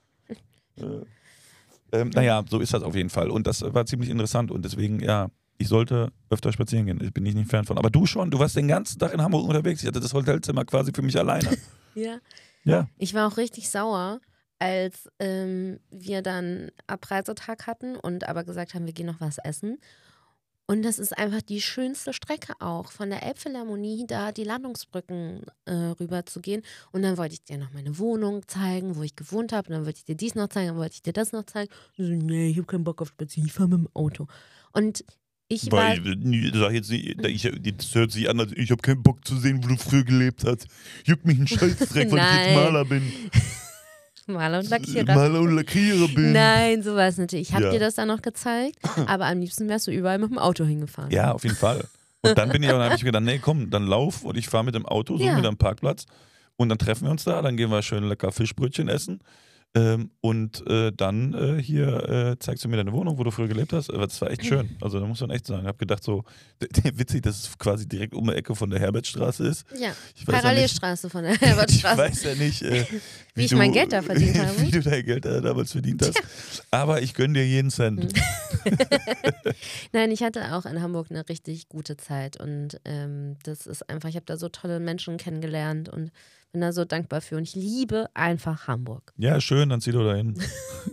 Naja, so ist das auf jeden Fall. Und das war ziemlich interessant und deswegen, ja, ich sollte öfter spazieren gehen. Ich bin nicht Fan von. Aber du schon, du warst den ganzen Tag in Hamburg unterwegs. Ich hatte das Hotelzimmer quasi für mich alleine. Ja. Ich war auch richtig sauer, als wir dann Abreisetag hatten und aber gesagt haben, wir gehen noch was essen. Und das ist einfach die schönste Strecke auch, von der Elbphilharmonie da die Landungsbrücken rüber zu gehen. Und dann wollte ich dir noch meine Wohnung zeigen, wo ich gewohnt habe. Und dann wollte ich dir dies noch zeigen, dann wollte ich dir das noch zeigen. Und so, nee, ich habe keinen Bock auf Spazieren, ich fahre mit dem Auto. Und Ich war... Sag jetzt nicht, das hört sich an, als ich habe keinen Bock zu sehen, wo du früher gelebt hast. Juckt mich ein Scheißdreck, weil ich jetzt Maler bin. Maler und Lackierer. Maler und Lackierer bin. Nein, so war es natürlich. Ich habe dir das dann noch gezeigt, aber am liebsten wärst du überall mit dem Auto hingefahren. Ja, auf jeden Fall. Und dann habe ich gedacht, nee, komm, dann lauf und ich fahre mit dem Auto, suche mir dann einen Parkplatz und dann treffen wir uns da, dann gehen wir schön lecker Fischbrötchen essen. Und dann hier zeigst du mir deine Wohnung, wo du früher gelebt hast. Das war echt schön. Also da muss man echt sagen. Ich habe gedacht so, witzig, dass es quasi direkt um die Ecke von der Herbertstraße ist. Ja, Parallelstraße von der Herbertstraße. Ich weiß ja nicht, wie ich mein Geld da verdient habe. Wie du dein Geld da damals verdient hast. Aber ich gönne dir jeden Cent. Nein, ich hatte auch in Hamburg eine richtig gute Zeit. Und das ist einfach, ich habe da so tolle Menschen kennengelernt und bin da so dankbar für. Und ich liebe einfach Hamburg. Ja, schön, dann zieh du da hin.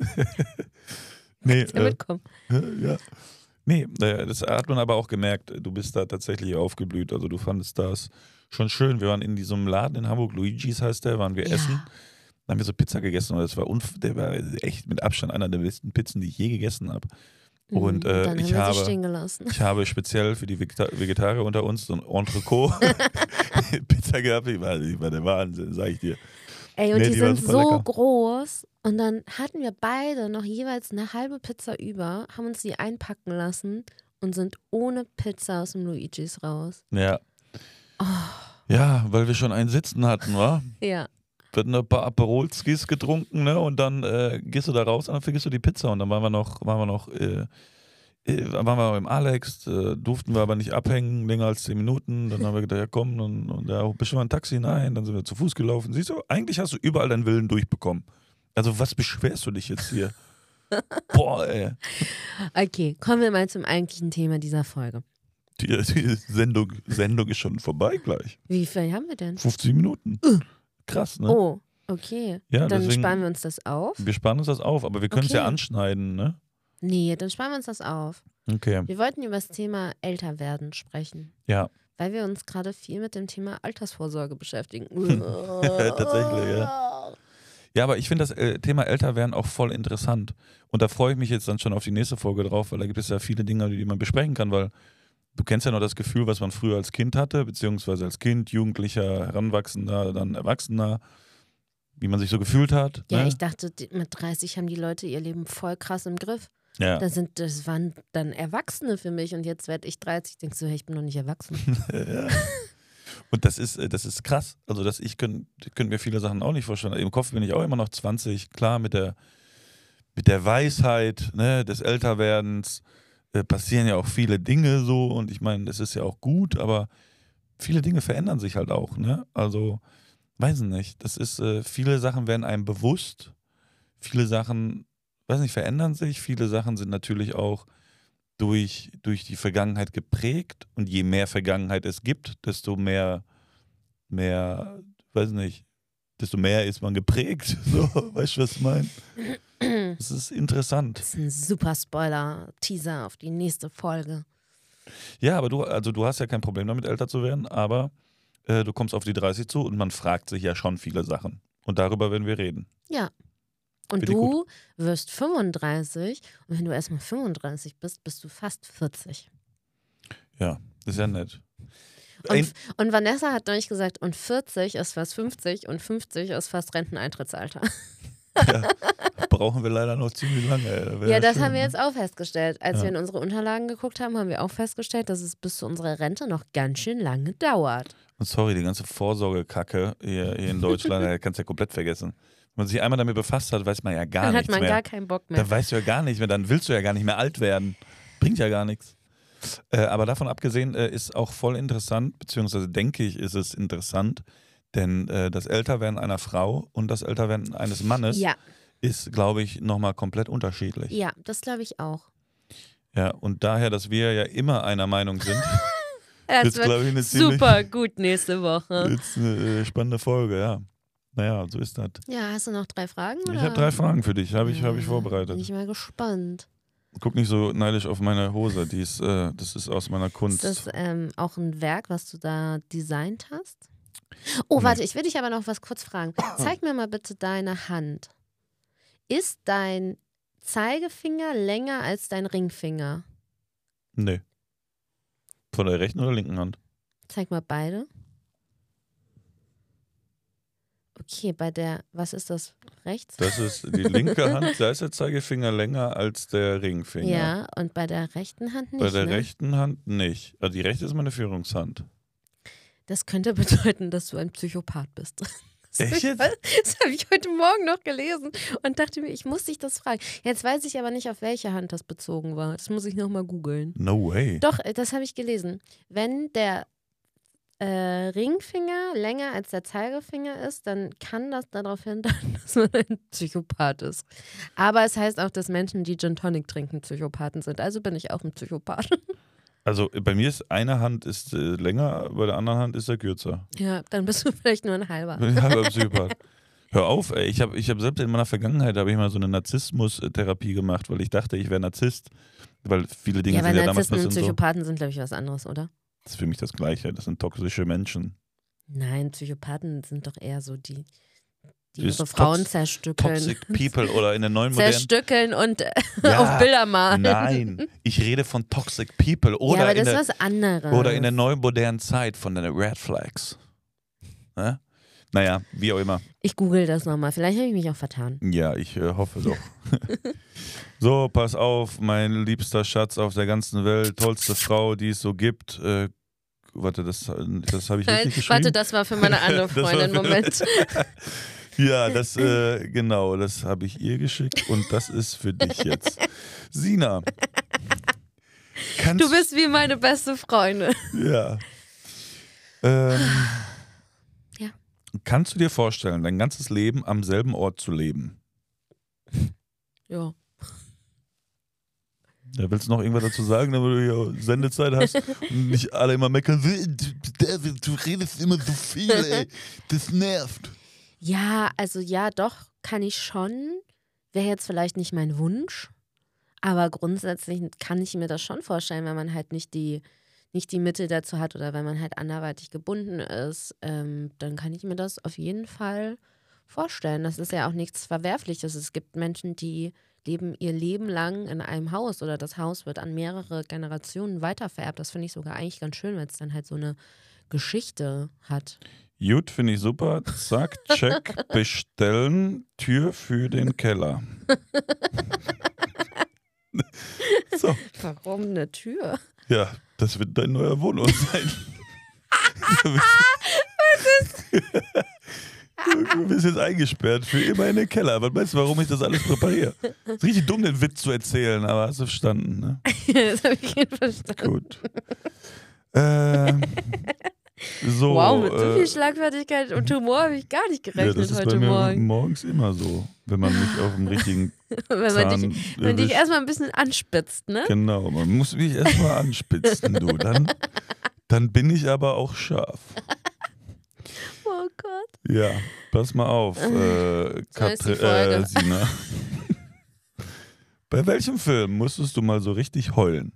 Nee, ja mitkommen. Ja. Nee, das hat man aber auch gemerkt, du bist da tatsächlich aufgeblüht. Also du fandest das schon schön. Wir waren in diesem Laden in Hamburg, Luigi's heißt der, waren wir essen. Dann haben wir so Pizza gegessen und das war der war echt mit Abstand einer der besten Pizzen, die ich je gegessen habe. Und dann ich haben wir sie stehen gelassen. Ich habe speziell für die Vegetarier unter uns so ein Entrecot Pizza gehabt. Die war der Wahnsinn, sag ich dir. Ey, und die sind so lecker. Groß. Und dann hatten wir beide noch jeweils eine halbe Pizza über, haben uns die einpacken lassen und sind ohne Pizza aus dem Luigi's raus. Ja. Oh. Ja, weil wir schon einen Sitzen hatten, wa? Ja. Wir hatten ein paar Aperolskis getrunken, ne? Und dann gehst du da raus und dann vergisst du die Pizza. Und dann waren wir im Alex, durften wir aber nicht abhängen, länger als 10 Minuten. Dann haben wir gedacht, ja komm, und bist du mal ein Taxi? Nein, dann sind wir zu Fuß gelaufen. Siehst du, eigentlich hast du überall deinen Willen durchbekommen. Also was beschwerst du dich jetzt hier? Boah, ey. Okay, kommen wir mal zum eigentlichen Thema dieser Folge. Die Sendung ist schon vorbei gleich. Wie viel haben wir denn? 50 Minuten. Krass, ne? Oh, okay. Ja, dann deswegen, sparen wir uns das auf. Wir sparen uns das auf, aber wir können es ja anschneiden, ne? Nee, dann sparen wir uns das auf. Okay. Wir wollten über das Thema Älterwerden sprechen. Ja. Weil wir uns gerade viel mit dem Thema Altersvorsorge beschäftigen. Tatsächlich, ja. Ja, aber ich finde das Thema Älterwerden auch voll interessant. Und da freue ich mich jetzt dann schon auf die nächste Folge drauf, weil da gibt es ja viele Dinge, die man besprechen kann, weil du kennst ja noch das Gefühl, was man früher als Kind hatte, beziehungsweise als Kind, Jugendlicher, Heranwachsender, dann Erwachsener, wie man sich so gefühlt hat. Ja, ne? Ich dachte, mit 30 haben die Leute ihr Leben voll krass im Griff. Ja. Das waren dann Erwachsene für mich und jetzt werde ich 30, denkst du, hey, ich bin noch nicht erwachsen. Ja. Und das ist krass. Also ich könnte mir viele Sachen auch nicht vorstellen. Im Kopf bin ich auch immer noch 20, klar, mit der Weisheit, ne, des Älterwerdens passieren ja auch viele Dinge so und ich meine, das ist ja auch gut, aber viele Dinge verändern sich halt auch, ne? Also, weiß nicht, das ist, viele Sachen werden einem bewusst, viele Sachen, weiß nicht, verändern sich, viele Sachen sind natürlich auch durch die Vergangenheit geprägt und je mehr Vergangenheit es gibt, desto mehr, weiß nicht, desto mehr ist man geprägt. So, weißt du, was ich meine? Das ist interessant. Das ist ein super Spoiler-Teaser auf die nächste Folge. Ja, aber du hast ja kein Problem damit, älter zu werden, aber du kommst auf die 30 zu und man fragt sich ja schon viele Sachen. Und darüber werden wir reden. Ja. Und du wirst 35 und wenn du erstmal 35 bist, bist du fast 40. Ja, ist ja nett. Und Vanessa hat neulich gesagt, und 40 ist fast 50 und 50 ist fast Renteneintrittsalter. Ja, brauchen wir leider noch ziemlich lange. Ja, das schön, haben wir ne? jetzt auch festgestellt. Als wir in unsere Unterlagen geguckt haben, haben wir auch festgestellt, dass es bis zu unserer Rente noch ganz schön lange dauert. Und sorry, die ganze Vorsorgekacke hier in Deutschland, kannst du ja komplett vergessen. Wenn man sich einmal damit befasst hat, weiß man ja gar nichts mehr. Dann hat man gar keinen Bock mehr. Dann weißt du ja gar nicht mehr, dann willst du ja gar nicht mehr alt werden. Bringt ja gar nichts. Aber davon abgesehen ist auch voll interessant, beziehungsweise denke ich, ist es interessant, denn das Älterwerden einer Frau und das Älterwerden eines Mannes ist, glaube ich, nochmal komplett unterschiedlich. Ja, das glaube ich auch. Ja, und daher, dass wir ja immer einer Meinung sind, das wird super gut nächste Woche. Jetzt eine spannende Folge, ja. Naja, so ist das. Ja, hast du noch 3 Fragen? Oder? Ich habe 3 Fragen für dich, habe ich vorbereitet. Bin ich mal gespannt. Guck nicht so neidisch auf meine Hose, das ist aus meiner Kunst. Ist das auch ein Werk, was du da designt hast? Oh, warte, ich will dich aber noch was kurz fragen. Zeig mir mal bitte deine Hand. Ist dein Zeigefinger länger als dein Ringfinger? Nee. Von der rechten oder linken Hand? Zeig mal beide. Okay, was ist das? Rechts? Das ist die linke Hand, da ist der Zeigefinger länger als der Ringfinger. Ja, und bei der rechten Hand nicht, Bei der ne? rechten Hand nicht. Also die rechte ist meine Führungshand. Das könnte bedeuten, dass du ein Psychopath bist. Echt jetzt? Das habe ich heute Morgen noch gelesen und dachte mir, ich muss dich das fragen. Jetzt weiß ich aber nicht, auf welche Hand das bezogen war. Das muss ich nochmal googeln. No way. Doch, das habe ich gelesen. Wenn der Ringfinger länger als der Zeigefinger ist, dann kann das darauf hindeuten, dass man ein Psychopath ist. Aber es heißt auch, dass Menschen, die Gin Tonic trinken, Psychopathen sind. Also bin ich auch ein Psychopath. Also bei mir ist eine Hand ist länger, bei der anderen Hand ist er kürzer. Ja, dann bist du vielleicht nur ein halber. Ein halber Psychopath. Hör auf, ey. Ich hab selbst in meiner Vergangenheit habe ich mal so eine Narzissmus-Therapie gemacht, weil ich dachte, ich wäre Narzisst. Weil viele Dinge Ja, aber sind ja damals Narzissten und passiert so. Psychopathen sind, glaube ich, was anderes, oder? Das ist für mich das Gleiche. Das sind toxische Menschen. Nein, Psychopathen sind doch eher so die Das ihre ist Frauen zerstückeln. Toxic People oder in der neuen modernen... Zerstückeln und Ja, auf Bilder malen. Nein, ich rede von Toxic People Ja, oder, aber in das der, ist was anderes. oder in der neuen modernen Zeit von den Red Flags. Naja, wie auch immer. Ich google das nochmal. Vielleicht habe ich mich auch vertan. Ja, ich hoffe doch. So, pass auf, mein liebster Schatz auf der ganzen Welt, tollste Frau, die es so gibt. Warte, das habe ich richtig geschrieben? Warte, das war für meine andere Freundin. Moment. Ja, genau, das habe ich ihr geschickt und das ist für dich jetzt. Sina. Du bist wie meine beste Freundin. Ja. Ja. Kannst du dir vorstellen, dein ganzes Leben am selben Ort zu leben? Ja. Ja, willst du noch irgendwas dazu sagen, damit du hier Sendezeit hast und nicht alle immer meckern, du redest immer so viel, ey. Das nervt. Ja, also ja, doch, kann ich schon. Wäre jetzt vielleicht nicht mein Wunsch, aber grundsätzlich kann ich mir das schon vorstellen, wenn man halt nicht die Mittel dazu hat oder wenn man halt anderweitig gebunden ist, dann kann ich mir das auf jeden Fall vorstellen. Das ist ja auch nichts Verwerfliches. Es gibt Menschen, die leben ihr Leben lang in einem Haus oder das Haus wird an mehrere Generationen weitervererbt. Das finde ich sogar eigentlich ganz schön, weil es dann halt so eine Geschichte hat. Gut, finde ich super. Zack, check, bestellen, Tür für den Keller. So. Warum eine Tür? Ja, das wird dein neuer Wohnort sein. Du bist jetzt eingesperrt für immer in den Keller. Aber weißt du, warum ich das alles präpariere? Ist richtig dumm, den Witz zu erzählen, aber hast du verstanden, ne? Das habe ich nicht verstanden. Gut. So, wow, mit so viel Schlagfertigkeit und Humor habe ich gar nicht gerechnet das ist heute bei mir Morgen. morgens immer so, wenn man mich auf dem richtigen Wenn man dich erstmal ein bisschen anspitzt, ne? Genau, man muss mich erstmal anspitzen, du. Dann bin ich aber auch scharf. Oh Gott. Ja, pass mal auf, Sina. Bei welchem Film musstest du mal so richtig heulen?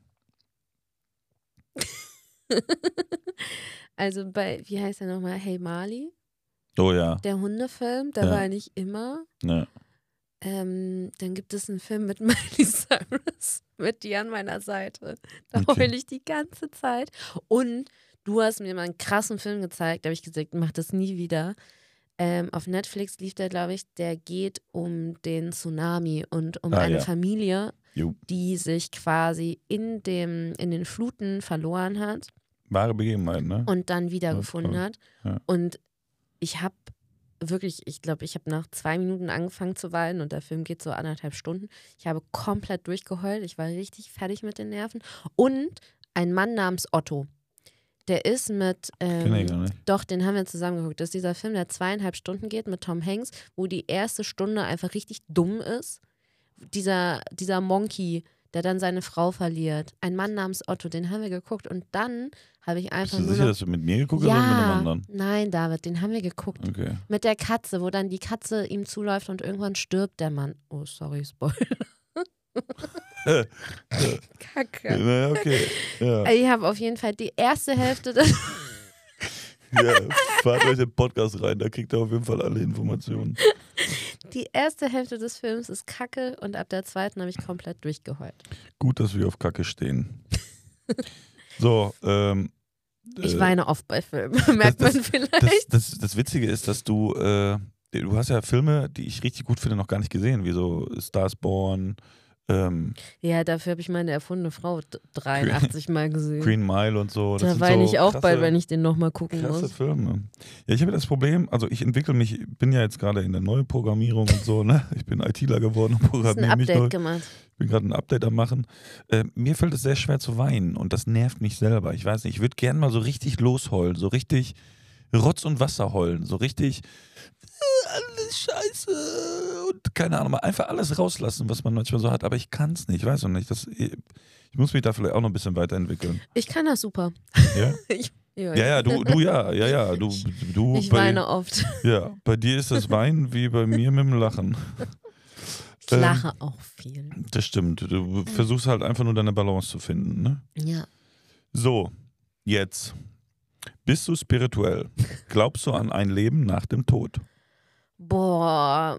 Also wie heißt der nochmal? Hey Marley? Oh ja. Der Hundefilm, da war er nicht immer. Ja. Dann gibt es einen Film mit Miley Cyrus, mit dir an meiner Seite. Da heule ich die ganze Zeit. Und du hast mir mal einen krassen Film gezeigt, da habe ich gesagt, mach das nie wieder. Auf Netflix lief der, glaube ich, der geht um den Tsunami und um eine Familie, die sich quasi in den Fluten verloren hat. Wahre Begebenheit, ne? Und dann wiedergefunden hat. Ja. Und ich habe wirklich, ich glaube, ich habe nach 2 Minuten angefangen zu weinen und der Film geht so 1,5 Stunden. Ich habe komplett durchgeheult. Ich war richtig fertig mit den Nerven. Und ein Mann namens Otto. Der ist mit, doch, den haben wir zusammen geguckt. Das ist dieser Film, der 2,5 Stunden geht mit Tom Hanks, wo die erste Stunde einfach richtig dumm ist. Dieser Monkey, der dann seine Frau verliert. Ein Mann namens Otto, den haben wir geguckt und dann habe ich einfach Bist du sicher, dass du mit mir geguckt hast ja, oder mit einem anderen? Nein, David, den haben wir geguckt. Okay. Mit der Katze, wo dann die Katze ihm zuläuft und irgendwann stirbt der Mann. Oh, sorry, Spoiler. Kacke. Na, okay. Ja. Ich habe auf jeden Fall die erste Hälfte des Ja, fahrt euch den Podcast rein, da kriegt ihr auf jeden Fall alle Informationen. Die erste Hälfte des Films ist Kacke und ab der zweiten habe ich komplett durchgeheult. Gut, dass wir auf Kacke stehen. So, ich weine oft bei Filmen, merkt man vielleicht. Das Witzige ist, dass du hast ja Filme, die ich richtig gut finde, noch gar nicht gesehen, wie so Stars Born, Ja, dafür habe ich meine erfundene Frau 83 Mal gesehen. Green Mile und so. Das Da sind weine so ich auch krasse, bei, wenn ich den nochmal gucken krasse muss. Filme. Ja, ich habe das Problem, also ich entwickle mich, bin ja jetzt gerade in der Neuprogrammierung und so, ne? Ich bin ITler geworden und Hast ein programmiere mich neu. Update gemacht. Ich bin gerade ein Update am machen. Mir fällt es sehr schwer zu weinen und das nervt mich selber. Ich weiß nicht, ich würde gerne mal so richtig losheulen, so richtig Rotz und Wasser heulen, so richtig alles scheiße und keine Ahnung, mal einfach alles rauslassen, was man manchmal so hat, aber ich kann es nicht, ich weiß noch nicht. Ich muss mich da vielleicht auch noch ein bisschen weiterentwickeln. Ich kann das super. Ja? Ja, du Ich weine oft. Ja, bei dir ist das Weinen wie bei mir mit dem Lachen. Ich lache auch viel. Das stimmt, du versuchst halt einfach nur deine Balance zu finden, ne? Ja. So, jetzt. Bist du spirituell? Glaubst du an ein Leben nach dem Tod? Boah.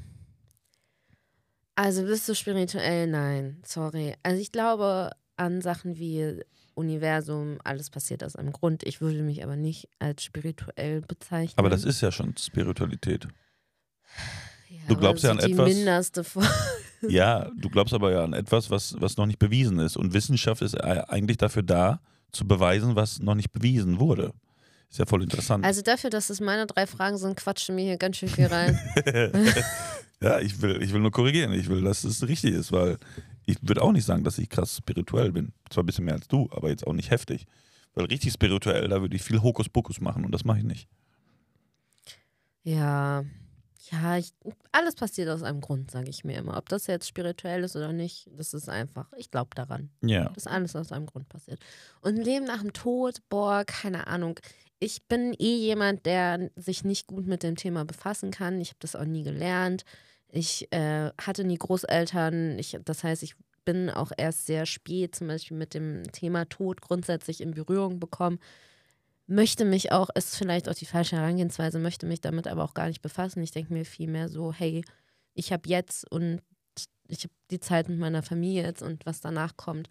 Also bist du spirituell? Nein, sorry. Also ich glaube an Sachen wie Universum, alles passiert aus einem Grund. Ich würde mich aber nicht als spirituell bezeichnen. Aber das ist ja schon Spiritualität. Ja, Du glaubst ja an die etwas. Mindeste Form. Ja, du glaubst aber ja an etwas, was noch nicht bewiesen ist. Und Wissenschaft ist eigentlich dafür da, zu beweisen, was noch nicht bewiesen wurde. Ist ja voll interessant. Also dafür, dass es meine 3 Fragen sind, quatscht mir hier ganz schön viel rein. Ja, ich will nur korrigieren. Ich will, dass es richtig ist, weil ich würde auch nicht sagen, dass ich krass spirituell bin. Zwar ein bisschen mehr als du, aber jetzt auch nicht heftig. Weil richtig spirituell, da würde ich viel Hokuspokus machen und das mache ich nicht. Ja, alles passiert aus einem Grund, sage ich mir immer. Ob das jetzt spirituell ist oder nicht, das ist einfach, ich glaube daran, Ja. dass alles aus einem Grund passiert. Und Leben nach dem Tod, boah, keine Ahnung. Ich bin jemand, der sich nicht gut mit dem Thema befassen kann. Ich habe das auch nie gelernt. Ich hatte nie Großeltern. Das heißt, ich bin auch erst sehr spät zum Beispiel mit dem Thema Tod grundsätzlich in Berührung bekommen. Möchte mich auch, ist vielleicht auch die falsche Herangehensweise, möchte mich damit aber auch gar nicht befassen. Ich denke mir vielmehr so, hey, ich habe jetzt und ich habe die Zeit mit meiner Familie jetzt und was danach kommt,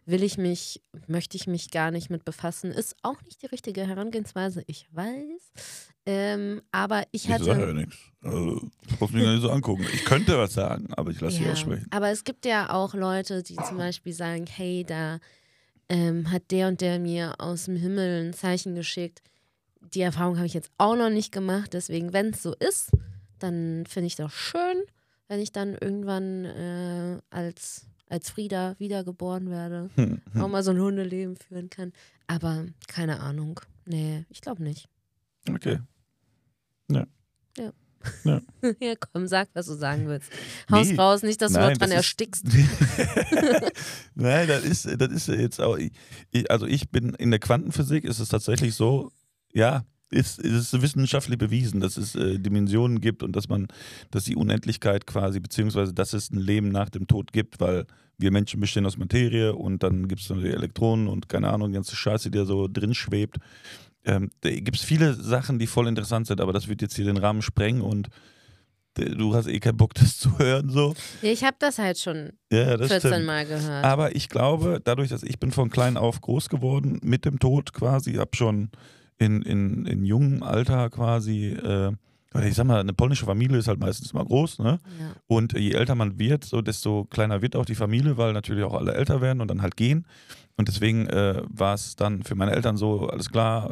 möchte ich mich gar nicht mit befassen. Ist auch nicht die richtige Herangehensweise, ich weiß. Aber ich hatte... Ich sage ja nichts. Also, das brauchst du mich gar nicht so angucken. Ich könnte was sagen, aber ich lasse dich aussprechen. Aber es gibt ja auch Leute, die zum Beispiel sagen, hey, da hat der und der mir aus dem Himmel ein Zeichen geschickt. Die Erfahrung habe ich jetzt auch noch nicht gemacht, deswegen, wenn es so ist, dann finde ich das schön, wenn ich dann irgendwann als Frieda wiedergeboren werde, auch mal so ein Hundeleben führen kann. Aber keine Ahnung. Nee, ich glaube nicht. Okay. Ja. Ja, komm, sag, was du sagen willst. Haus raus, nicht, dass du dort dran erstickst. Nein, das ist jetzt auch. Also ich bin in der Quantenphysik, ist es tatsächlich so, ja, ist wissenschaftlich bewiesen, dass es Dimensionen gibt und dass die Unendlichkeit quasi, beziehungsweise dass es ein Leben nach dem Tod gibt, weil wir Menschen bestehen aus Materie und dann gibt es die Elektronen und keine Ahnung, die ganze Scheiße, die da so drin schwebt. Da gibt es viele Sachen, die voll interessant sind, aber das wird jetzt hier den Rahmen sprengen und du hast keinen Bock, das zu hören. So. Ja, ich habe das halt schon 14 Mal gehört. Aber ich glaube, dadurch, dass ich bin von klein auf groß geworden, mit dem Tod quasi, habe schon in jungem Alter quasi, ich sag mal, eine polnische Familie ist halt meistens mal groß, ne? Ja. Und je älter man wird, so desto kleiner wird auch die Familie, weil natürlich auch alle älter werden und dann halt gehen. Und deswegen war es dann für meine Eltern so, alles klar,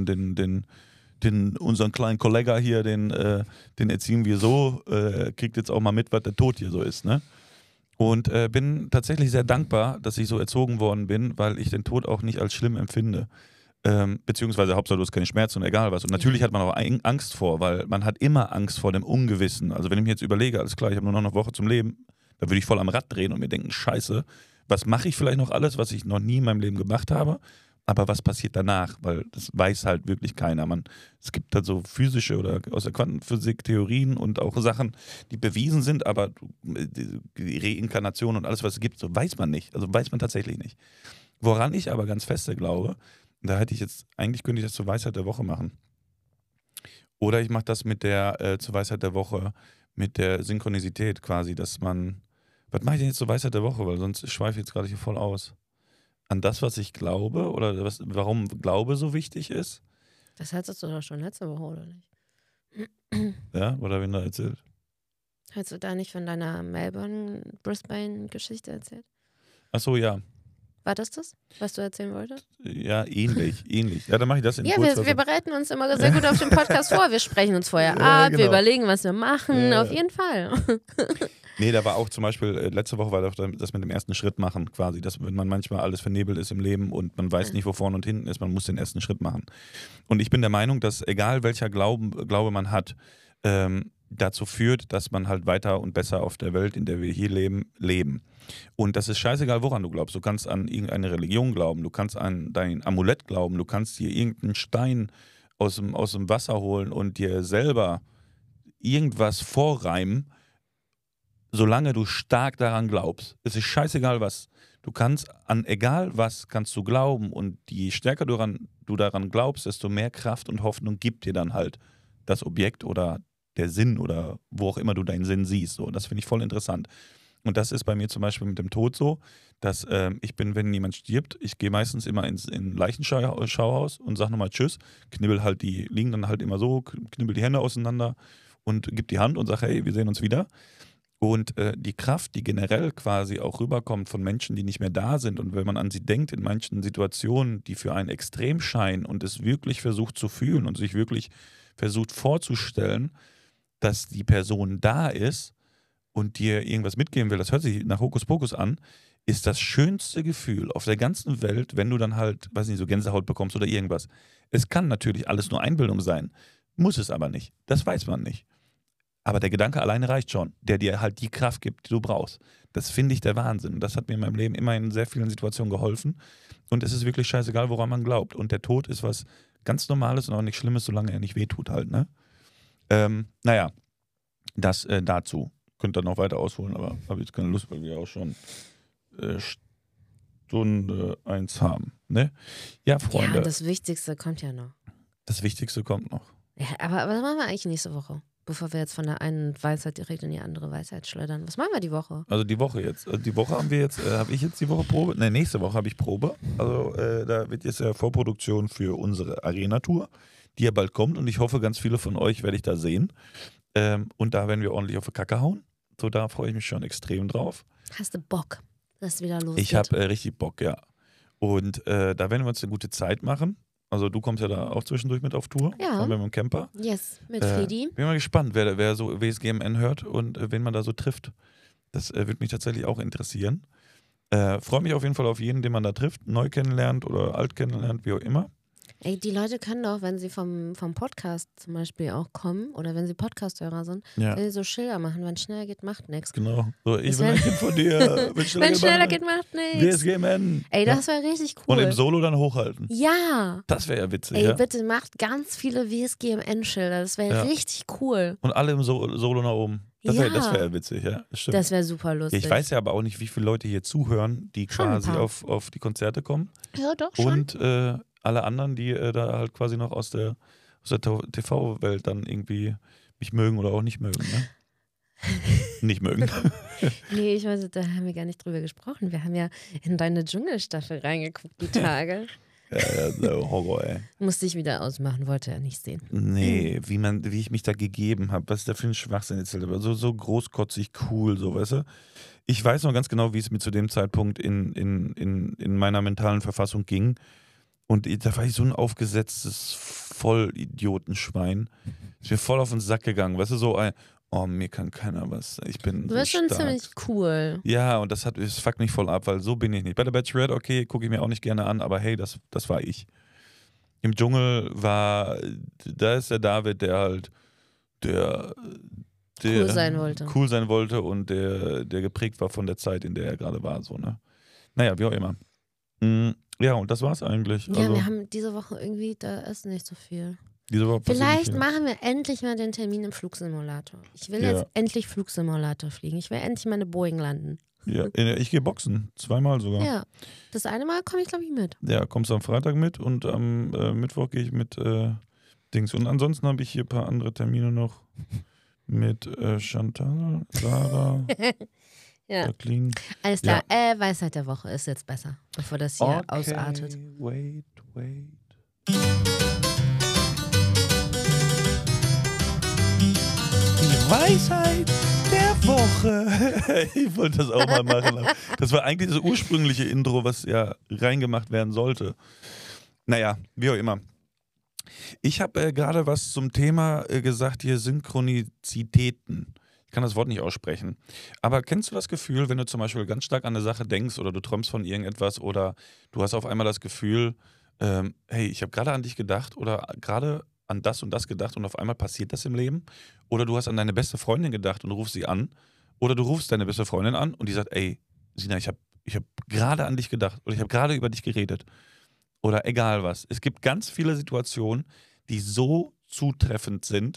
unseren kleinen Kollegen hier, den erziehen wir so, kriegt jetzt auch mal mit, was der Tod hier so ist, ne? Und bin tatsächlich sehr dankbar, dass ich so erzogen worden bin, weil ich den Tod auch nicht als schlimm empfinde. Beziehungsweise Hauptsache du hast keine Schmerzen und egal was. Und natürlich hat man auch Angst vor, weil man hat immer Angst vor dem Ungewissen. Also wenn ich mir jetzt überlege, alles klar, ich habe nur noch eine Woche zum Leben, dann würde ich voll am Rad drehen und mir denken, scheiße, was mache ich vielleicht noch alles, was ich noch nie in meinem Leben gemacht habe, aber was passiert danach? Weil das weiß halt wirklich keiner. Es gibt halt so physische oder aus der Quantenphysik Theorien und auch Sachen, die bewiesen sind, aber die Reinkarnation und alles, was es gibt, so weiß man nicht. Also weiß man tatsächlich nicht. Woran ich aber ganz feste glaube, eigentlich könnte ich das zur Weisheit der Woche machen. Oder ich mache das mit der zur Weisheit der Woche, mit der Synchronisität quasi, dass man, was mache ich denn jetzt zur Weisheit der Woche, weil sonst schweife ich jetzt gerade hier voll aus. An das, was ich glaube oder warum Glaube so wichtig ist? Das hattest du doch schon letzte Woche, oder nicht? Ja, oder wen da erzählt? Hast du da nicht von deiner Melbourne-Brisbane-Geschichte erzählt? Ach so, ja. War das, was du erzählen wolltest? Ja, ähnlich. Ja, dann mache ich das in Ja, kurz. wir bereiten uns immer sehr gut auf den Podcast vor. Wir sprechen uns vorher Ja, ab, wir überlegen, was wir machen. Auf jeden Fall. Nee, da war auch zum Beispiel, letzte Woche war das mit dem ersten Schritt machen quasi, dass wenn man manchmal alles vernebelt ist im Leben und man weiß nicht, wo vorne und hinten ist, man muss den ersten Schritt machen. Und ich bin der Meinung, dass egal welcher Glaube man hat, dazu führt, dass man halt weiter und besser auf der Welt, in der wir hier leben. Und das ist scheißegal, woran du glaubst. Du kannst an irgendeine Religion glauben, du kannst an dein Amulett glauben, du kannst dir irgendeinen Stein aus dem Wasser holen und dir selber irgendwas vorreimen, solange du stark daran glaubst. Es ist scheißegal was. Du kannst an egal was kannst du glauben und je stärker du daran glaubst, desto mehr Kraft und Hoffnung gibt dir dann halt das Objekt oder der Sinn oder wo auch immer du deinen Sinn siehst. So, das finde ich voll interessant. Und das ist bei mir zum Beispiel mit dem Tod so, dass wenn jemand stirbt, ich gehe meistens immer in Leichenschauhaus und sage nochmal Tschüss, liegen dann halt immer so, knibbel die Hände auseinander und gib die Hand und sage, hey, wir sehen uns wieder. Und die Kraft, die generell quasi auch rüberkommt von Menschen, die nicht mehr da sind und wenn man an sie denkt in manchen Situationen, die für einen extrem scheinen und es wirklich versucht zu fühlen und sich wirklich versucht vorzustellen, dass die Person da ist und dir irgendwas mitgeben will, das hört sich nach Hokuspokus an, ist das schönste Gefühl auf der ganzen Welt, wenn du dann halt, weiß nicht, so Gänsehaut bekommst oder irgendwas. Es kann natürlich alles nur Einbildung sein, muss es aber nicht. Das weiß man nicht. Aber der Gedanke alleine reicht schon, der dir halt die Kraft gibt, die du brauchst. Das finde ich der Wahnsinn. Das hat mir in meinem Leben immer in sehr vielen Situationen geholfen. Und es ist wirklich scheißegal, woran man glaubt. Und der Tod ist was ganz Normales und auch nichts Schlimmes, solange er nicht wehtut halt, ne? Naja, das dazu. Könnt ihr noch weiter ausholen, aber habe jetzt keine Lust, weil wir auch schon Stunde 1 haben, ne? Ja, Freunde. Ja, das Wichtigste kommt ja noch. Das Wichtigste kommt noch. Ja, aber was machen wir eigentlich nächste Woche? Bevor wir jetzt von der einen Weisheit direkt in die andere Weisheit schleudern. Was machen wir die Woche? Also die Woche jetzt. Die Woche habe ich jetzt die Woche Probe. Ne, nächste Woche habe ich Probe. Also da wird jetzt ja Vorproduktion für unsere Arena-Tour, die ja bald kommt und ich hoffe, ganz viele von euch werde ich da sehen. Und da werden wir ordentlich auf die Kacke hauen. So, da freue ich mich schon extrem drauf. Hast du Bock, dass es wieder losgeht? Ich habe richtig Bock, ja. Und da werden wir uns eine gute Zeit machen. Also du kommst ja da auch zwischendurch mit auf Tour. Ja. Mit dem Camper. Yes, mit Friedi. Bin mal gespannt, wer so WSGMN hört und wen man da so trifft. Das würde mich tatsächlich auch interessieren. Freue mich auf jeden Fall auf jeden, den man da trifft, neu kennenlernt oder alt kennenlernt, wie auch immer. Ey, die Leute können doch, wenn sie vom Podcast zum Beispiel auch kommen oder wenn sie Podcast-Hörer sind, wenn sie so Schilder machen, wenn es schneller geht, macht nichts. Genau. So, ich will ein Kind von dir. Wenn schneller geht, macht nichts. WSGMN. Ey, das wäre richtig cool. Und im Solo dann hochhalten. Ja. Das wäre ja witzig. Ey, bitte macht ganz viele WSGMN-Schilder. Das wäre richtig cool. Und alle im Solo nach oben. Das wäre ja witzig, ja. Stimmt. Das wäre super lustig. Ich weiß ja aber auch nicht, wie viele Leute hier zuhören, die quasi auf die Konzerte kommen. Ja, doch schon. Und alle anderen, die da halt quasi noch aus der TV-Welt dann irgendwie mich mögen oder auch nicht mögen, ne? Nicht mögen. Nee, ich weiß, da haben wir gar nicht drüber gesprochen. Wir haben ja in deine Dschungelstaffel reingeguckt, die Tage. Ja, so Horror, ey. Musste ich wieder ausmachen, wollte er nicht sehen. Nee, wie ich mich da gegeben habe, was ich da für einen Schwachsinn erzählt habe. So großkotzig cool, so, weißt du? Ich weiß noch ganz genau, wie es mir zu dem Zeitpunkt in meiner mentalen Verfassung ging. Und da war ich so ein aufgesetztes Vollidiotenschwein. Ist mir voll auf den Sack gegangen. Weißt du, so ein, oh, mir kann keiner was. Ich bin Du bist so schon stark. ziemlich cool. Ja, und das fuckt mich voll ab, weil so bin ich nicht. Bei der Bachelorette, okay, gucke ich mir auch nicht gerne an, aber hey, das war ich. Im Dschungel da ist der David, der halt, der cool sein wollte. Und der geprägt war von der Zeit, in der er gerade war, so, ne? Naja, wie auch immer. Ja, und das war's eigentlich. Ja, also, wir haben diese Woche irgendwie, da ist nicht so viel. Diese Woche Vielleicht machen wir endlich mal den Termin im Flugsimulator. Ich will jetzt endlich Flugsimulator fliegen. Ich will endlich meine Boeing landen. Ja, ich gehe boxen. 2-mal sogar. Ja, das eine Mal komme ich, glaube ich, mit. Ja, kommst du am Freitag mit und am Mittwoch gehe ich mit Dings. Und ansonsten habe ich hier ein paar andere Termine noch mit Chantal, Sarah. Ja. Jacqueline. Alles klar. Weisheit der Woche ist jetzt besser, bevor das hier ausartet. Wait. Die Weisheit der Woche. Ich wollte das auch mal machen. Das war eigentlich das ursprüngliche Intro, was ja reingemacht werden sollte. Naja, wie auch immer. Ich habe gerade was zum Thema gesagt, hier Synchronizitäten. Ich kann das Wort nicht aussprechen. Aber kennst du das Gefühl, wenn du zum Beispiel ganz stark an eine Sache denkst oder du träumst von irgendetwas oder du hast auf einmal das Gefühl, hey, ich habe gerade an dich gedacht oder gerade an das und das gedacht und auf einmal passiert das im Leben? Oder du hast an deine beste Freundin gedacht und rufst sie an. Oder du rufst deine beste Freundin an und die sagt, ey, Sina, ich hab gerade an dich gedacht oder ich habe gerade über dich geredet. Oder egal was. Es gibt ganz viele Situationen, die so zutreffend sind,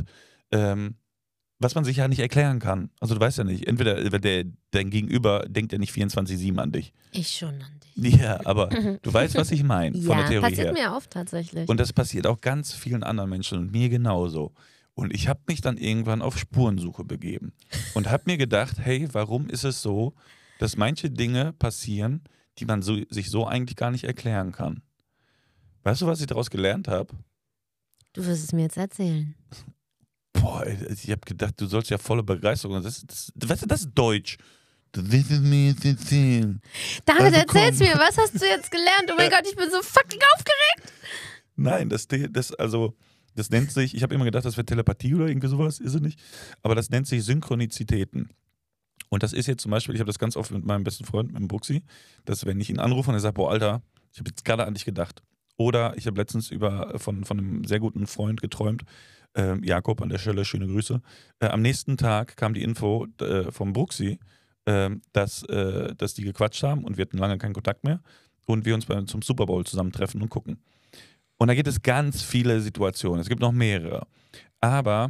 was man sich ja nicht erklären kann. Also du weißt ja nicht, entweder dein Gegenüber denkt ja nicht 24/7 an dich. Ich schon an dich. Ja, aber du weißt, was ich meine, von der Theorie her. Passiert mir oft tatsächlich. Und das passiert auch ganz vielen anderen Menschen und mir genauso. Und ich habe mich dann irgendwann auf Spurensuche begeben und habe mir gedacht, hey, warum ist es so, dass manche Dinge passieren, die man sich so eigentlich gar nicht erklären kann? Weißt du, was ich daraus gelernt habe? Du wirst es mir jetzt erzählen. Boah, ich habe gedacht, du sollst ja volle Begeisterung. Weißt du, das ist Deutsch. Du willst es mir jetzt erzählen. David, Also erzähl's komm. mir, was hast du jetzt gelernt? Oh mein Gott, ich bin so fucking aufgeregt. Nein, das nennt sich, ich habe immer gedacht, das wäre Telepathie oder irgendwie sowas, ist es nicht. Aber das nennt sich Synchronizitäten. Und das ist jetzt zum Beispiel, ich habe das ganz oft mit meinem besten Freund, mit dem Bruxi, dass wenn ich ihn anrufe und er sagt, boah, Alter, ich habe jetzt gerade an dich gedacht. Oder ich habe letztens von einem sehr guten Freund geträumt, Jakob an der Stelle, schöne Grüße. Am nächsten Tag kam die Info vom Bruxi, dass die gequatscht haben und wir hatten lange keinen Kontakt mehr und wir uns zum Super Bowl zusammentreffen und gucken. Und da gibt es ganz viele Situationen, es gibt noch mehrere. Aber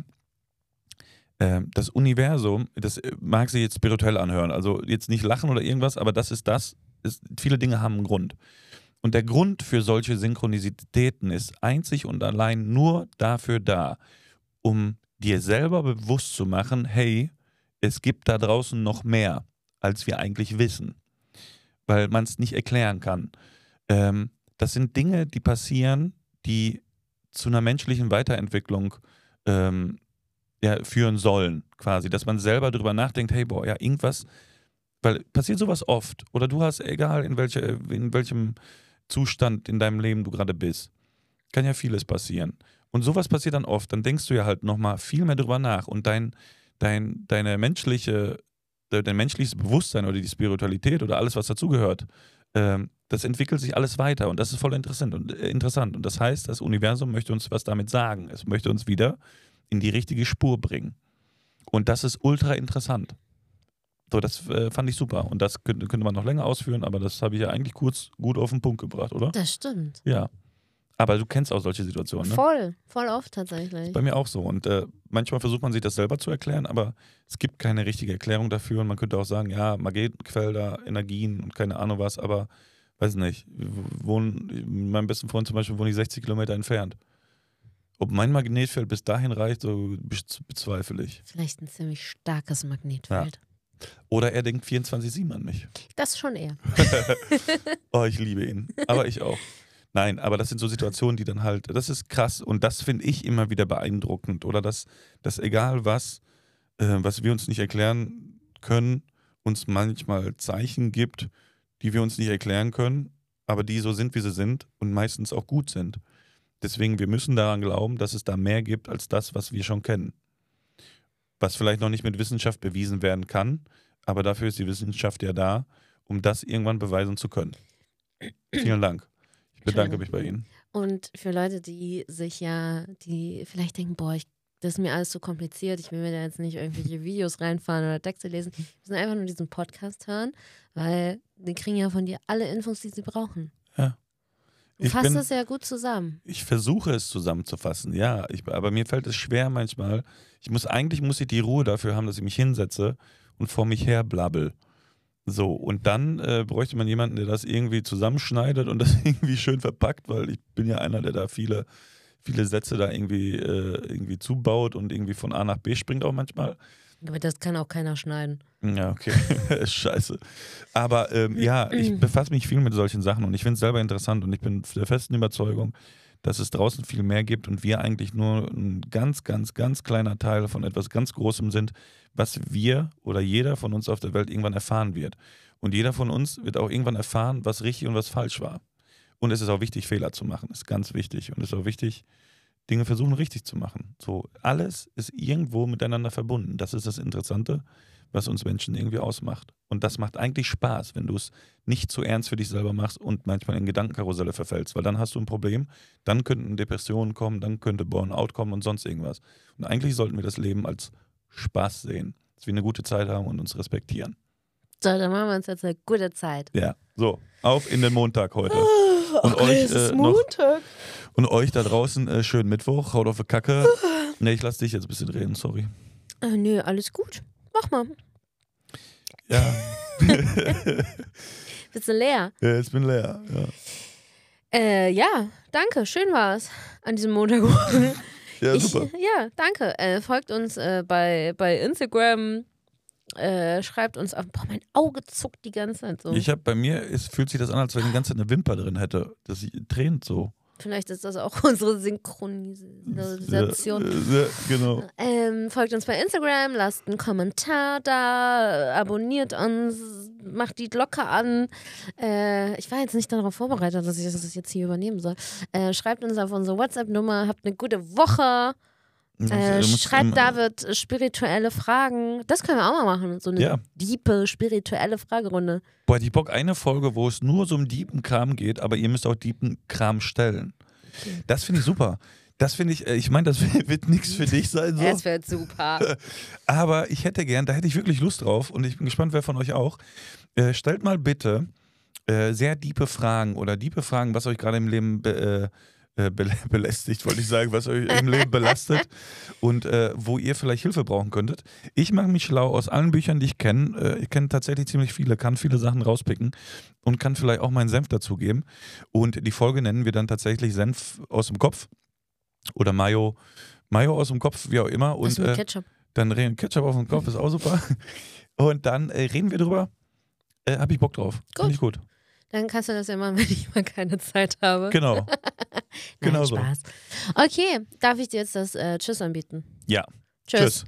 das Universum, das mag sich jetzt spirituell anhören, also jetzt nicht lachen oder irgendwas, aber viele Dinge haben einen Grund. Und der Grund für solche Synchronizitäten ist einzig und allein nur dafür da, um dir selber bewusst zu machen, hey, es gibt da draußen noch mehr, als wir eigentlich wissen, weil man es nicht erklären kann. Das sind Dinge, die passieren, die zu einer menschlichen Weiterentwicklung führen sollen, quasi, dass man selber darüber nachdenkt, hey, boah, ja, irgendwas, weil passiert sowas oft, oder du hast, egal in welchem Zustand in deinem Leben du gerade bist, kann ja vieles passieren. Und sowas passiert dann oft, dann denkst du ja halt nochmal viel mehr drüber nach und dein menschliches Bewusstsein oder die Spiritualität oder alles, was dazugehört, das entwickelt sich alles weiter und das ist voll interessant. Und das heißt, das Universum möchte uns was damit sagen. Es möchte uns wieder in die richtige Spur bringen. Und das ist ultra interessant. So, das fand ich super. Und das könnte man noch länger ausführen, aber das habe ich ja eigentlich kurz gut auf den Punkt gebracht, oder? Das stimmt. Ja. Aber du kennst auch solche Situationen, ne? Voll oft tatsächlich. Bei mir auch so. Und manchmal versucht man sich das selber zu erklären, aber es gibt keine richtige Erklärung dafür. Und man könnte auch sagen, ja, Magnetfelder, Energien und keine Ahnung was, aber weiß nicht. Mit meinem besten Freund zum Beispiel wohne ich 60 Kilometer entfernt. Ob mein Magnetfeld bis dahin reicht, so bezweifle ich. Vielleicht ein ziemlich starkes Magnetfeld. Ja. Oder er denkt 24/7 an mich. Das schon eher. Oh, ich liebe ihn. Aber ich auch. Nein, aber das sind so Situationen, die dann halt, das ist krass und das finde ich immer wieder beeindruckend. Oder dass egal was wir uns nicht erklären können, uns manchmal Zeichen gibt, die wir uns nicht erklären können, aber die so sind, wie sie sind und meistens auch gut sind. Deswegen, wir müssen daran glauben, dass es da mehr gibt als das, was wir schon kennen. Was vielleicht noch nicht mit Wissenschaft bewiesen werden kann, aber dafür ist die Wissenschaft ja da, um das irgendwann beweisen zu können. Vielen Dank. Ich bedanke mich bei Ihnen. Und für Leute, die vielleicht denken, boah, das ist mir alles zu kompliziert, ich will mir da jetzt nicht irgendwelche Videos reinfahren oder Texte lesen, die müssen einfach nur diesen Podcast hören, weil die kriegen ja von dir alle Infos, die sie brauchen. Ja. Du fasst es ja gut zusammen. Ich versuche es zusammenzufassen, ja. Aber mir fällt es schwer manchmal. Eigentlich muss ich die Ruhe dafür haben, dass ich mich hinsetze und vor mich her blabbel. So, und dann bräuchte man jemanden, der das irgendwie zusammenschneidet und das irgendwie schön verpackt, weil ich bin ja einer, der da viele Sätze da irgendwie zubaut und irgendwie von A nach B springt auch manchmal. Aber das kann auch keiner schneiden. Ja, okay. Scheiße. Aber ich befasse mich viel mit solchen Sachen und ich finde es selber interessant und ich bin der festen Überzeugung, dass es draußen viel mehr gibt und wir eigentlich nur ein ganz, ganz, ganz kleiner Teil von etwas ganz Großem sind, was wir oder jeder von uns auf der Welt irgendwann erfahren wird. Und jeder von uns wird auch irgendwann erfahren, was richtig und was falsch war. Und es ist auch wichtig, Fehler zu machen. Das ist ganz wichtig. Und es ist auch wichtig, Dinge versuchen richtig zu machen. So, alles ist irgendwo miteinander verbunden. Das ist das Interessante, was uns Menschen irgendwie ausmacht. Und das macht eigentlich Spaß, wenn du es nicht zu ernst für dich selber machst und manchmal in Gedankenkarusselle verfällst, weil dann hast du ein Problem, dann könnten Depressionen kommen, dann könnte Burnout kommen und sonst irgendwas. Und eigentlich sollten wir das Leben als Spaß sehen, dass wir eine gute Zeit haben und uns respektieren. So, dann machen wir uns jetzt eine gute Zeit. Ja, so, auf in den Montag heute. Und Okay, es ist Montag. Und euch da draußen schönen Mittwoch, haut auf die Kacke. Ne, ich lass dich jetzt ein bisschen reden, sorry. Nö, alles gut. Mach mal. Ja. Bist du leer? Ja, ich bin leer, ja. Ja, danke. Schön war's an diesem Montagmorgen. Ja, super. Ja, danke. Folgt uns bei Instagram. Schreibt uns auf. Boah, mein Auge zuckt die ganze Zeit so. Bei mir fühlt sich das an, als wenn ich die ganze Zeit eine Wimper drin hätte. Das tränt so. Vielleicht ist das auch unsere Synchronisation. Ja, genau. Folgt uns bei Instagram, lasst einen Kommentar da, abonniert uns, macht die Glocke an. Ich war jetzt nicht darauf vorbereitet, dass ich das jetzt hier übernehmen soll. Schreibt uns auf unsere WhatsApp-Nummer, habt eine gute Woche. Schreibt David spirituelle Fragen. Das können wir auch mal machen. So eine diepe, spirituelle Fragerunde. Boah, ich Bock eine Folge, wo es nur so um diepen Kram geht, aber ihr müsst auch diepen Kram stellen. Okay. Das finde ich super. Das finde ich meine, das wird nichts für dich sein. So. Es wird super. Aber ich hätte gern, da hätte ich wirklich Lust drauf und ich bin gespannt, wer von euch auch. Stellt mal bitte sehr diepe Fragen oder diepe Fragen, was euch gerade im Leben belästigt, wollte ich sagen, was euch im Leben belastet und wo ihr vielleicht Hilfe brauchen könntet. Ich mache mich schlau aus allen Büchern, die ich kenne. Ich kenne tatsächlich ziemlich viele, kann viele Sachen rauspicken und kann vielleicht auch meinen Senf dazugeben. Und die Folge nennen wir dann tatsächlich Senf aus dem Kopf oder Mayo aus dem Kopf, wie auch immer. Und mit Ketchup. Dann reden Ketchup auf dem Kopf, ist auch super. Und dann reden wir drüber. Hab ich Bock drauf. Finde ich gut. Dann kannst du das ja machen, wenn ich mal keine Zeit habe. Genau. Genau so. Spaß. Okay, darf ich dir jetzt das Tschüss anbieten? Ja. Tschüss.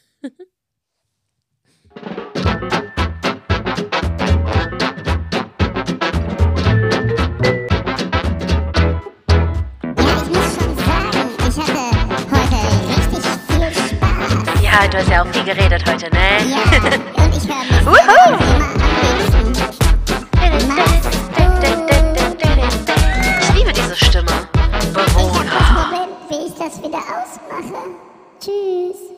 Ja, du hast ja auch viel geredet heute, ne? Ja, und ich höre mich immer am Ich liebe diese Stimme. Ich habe das Problem, wie ich das wieder ausmache. Tschüss.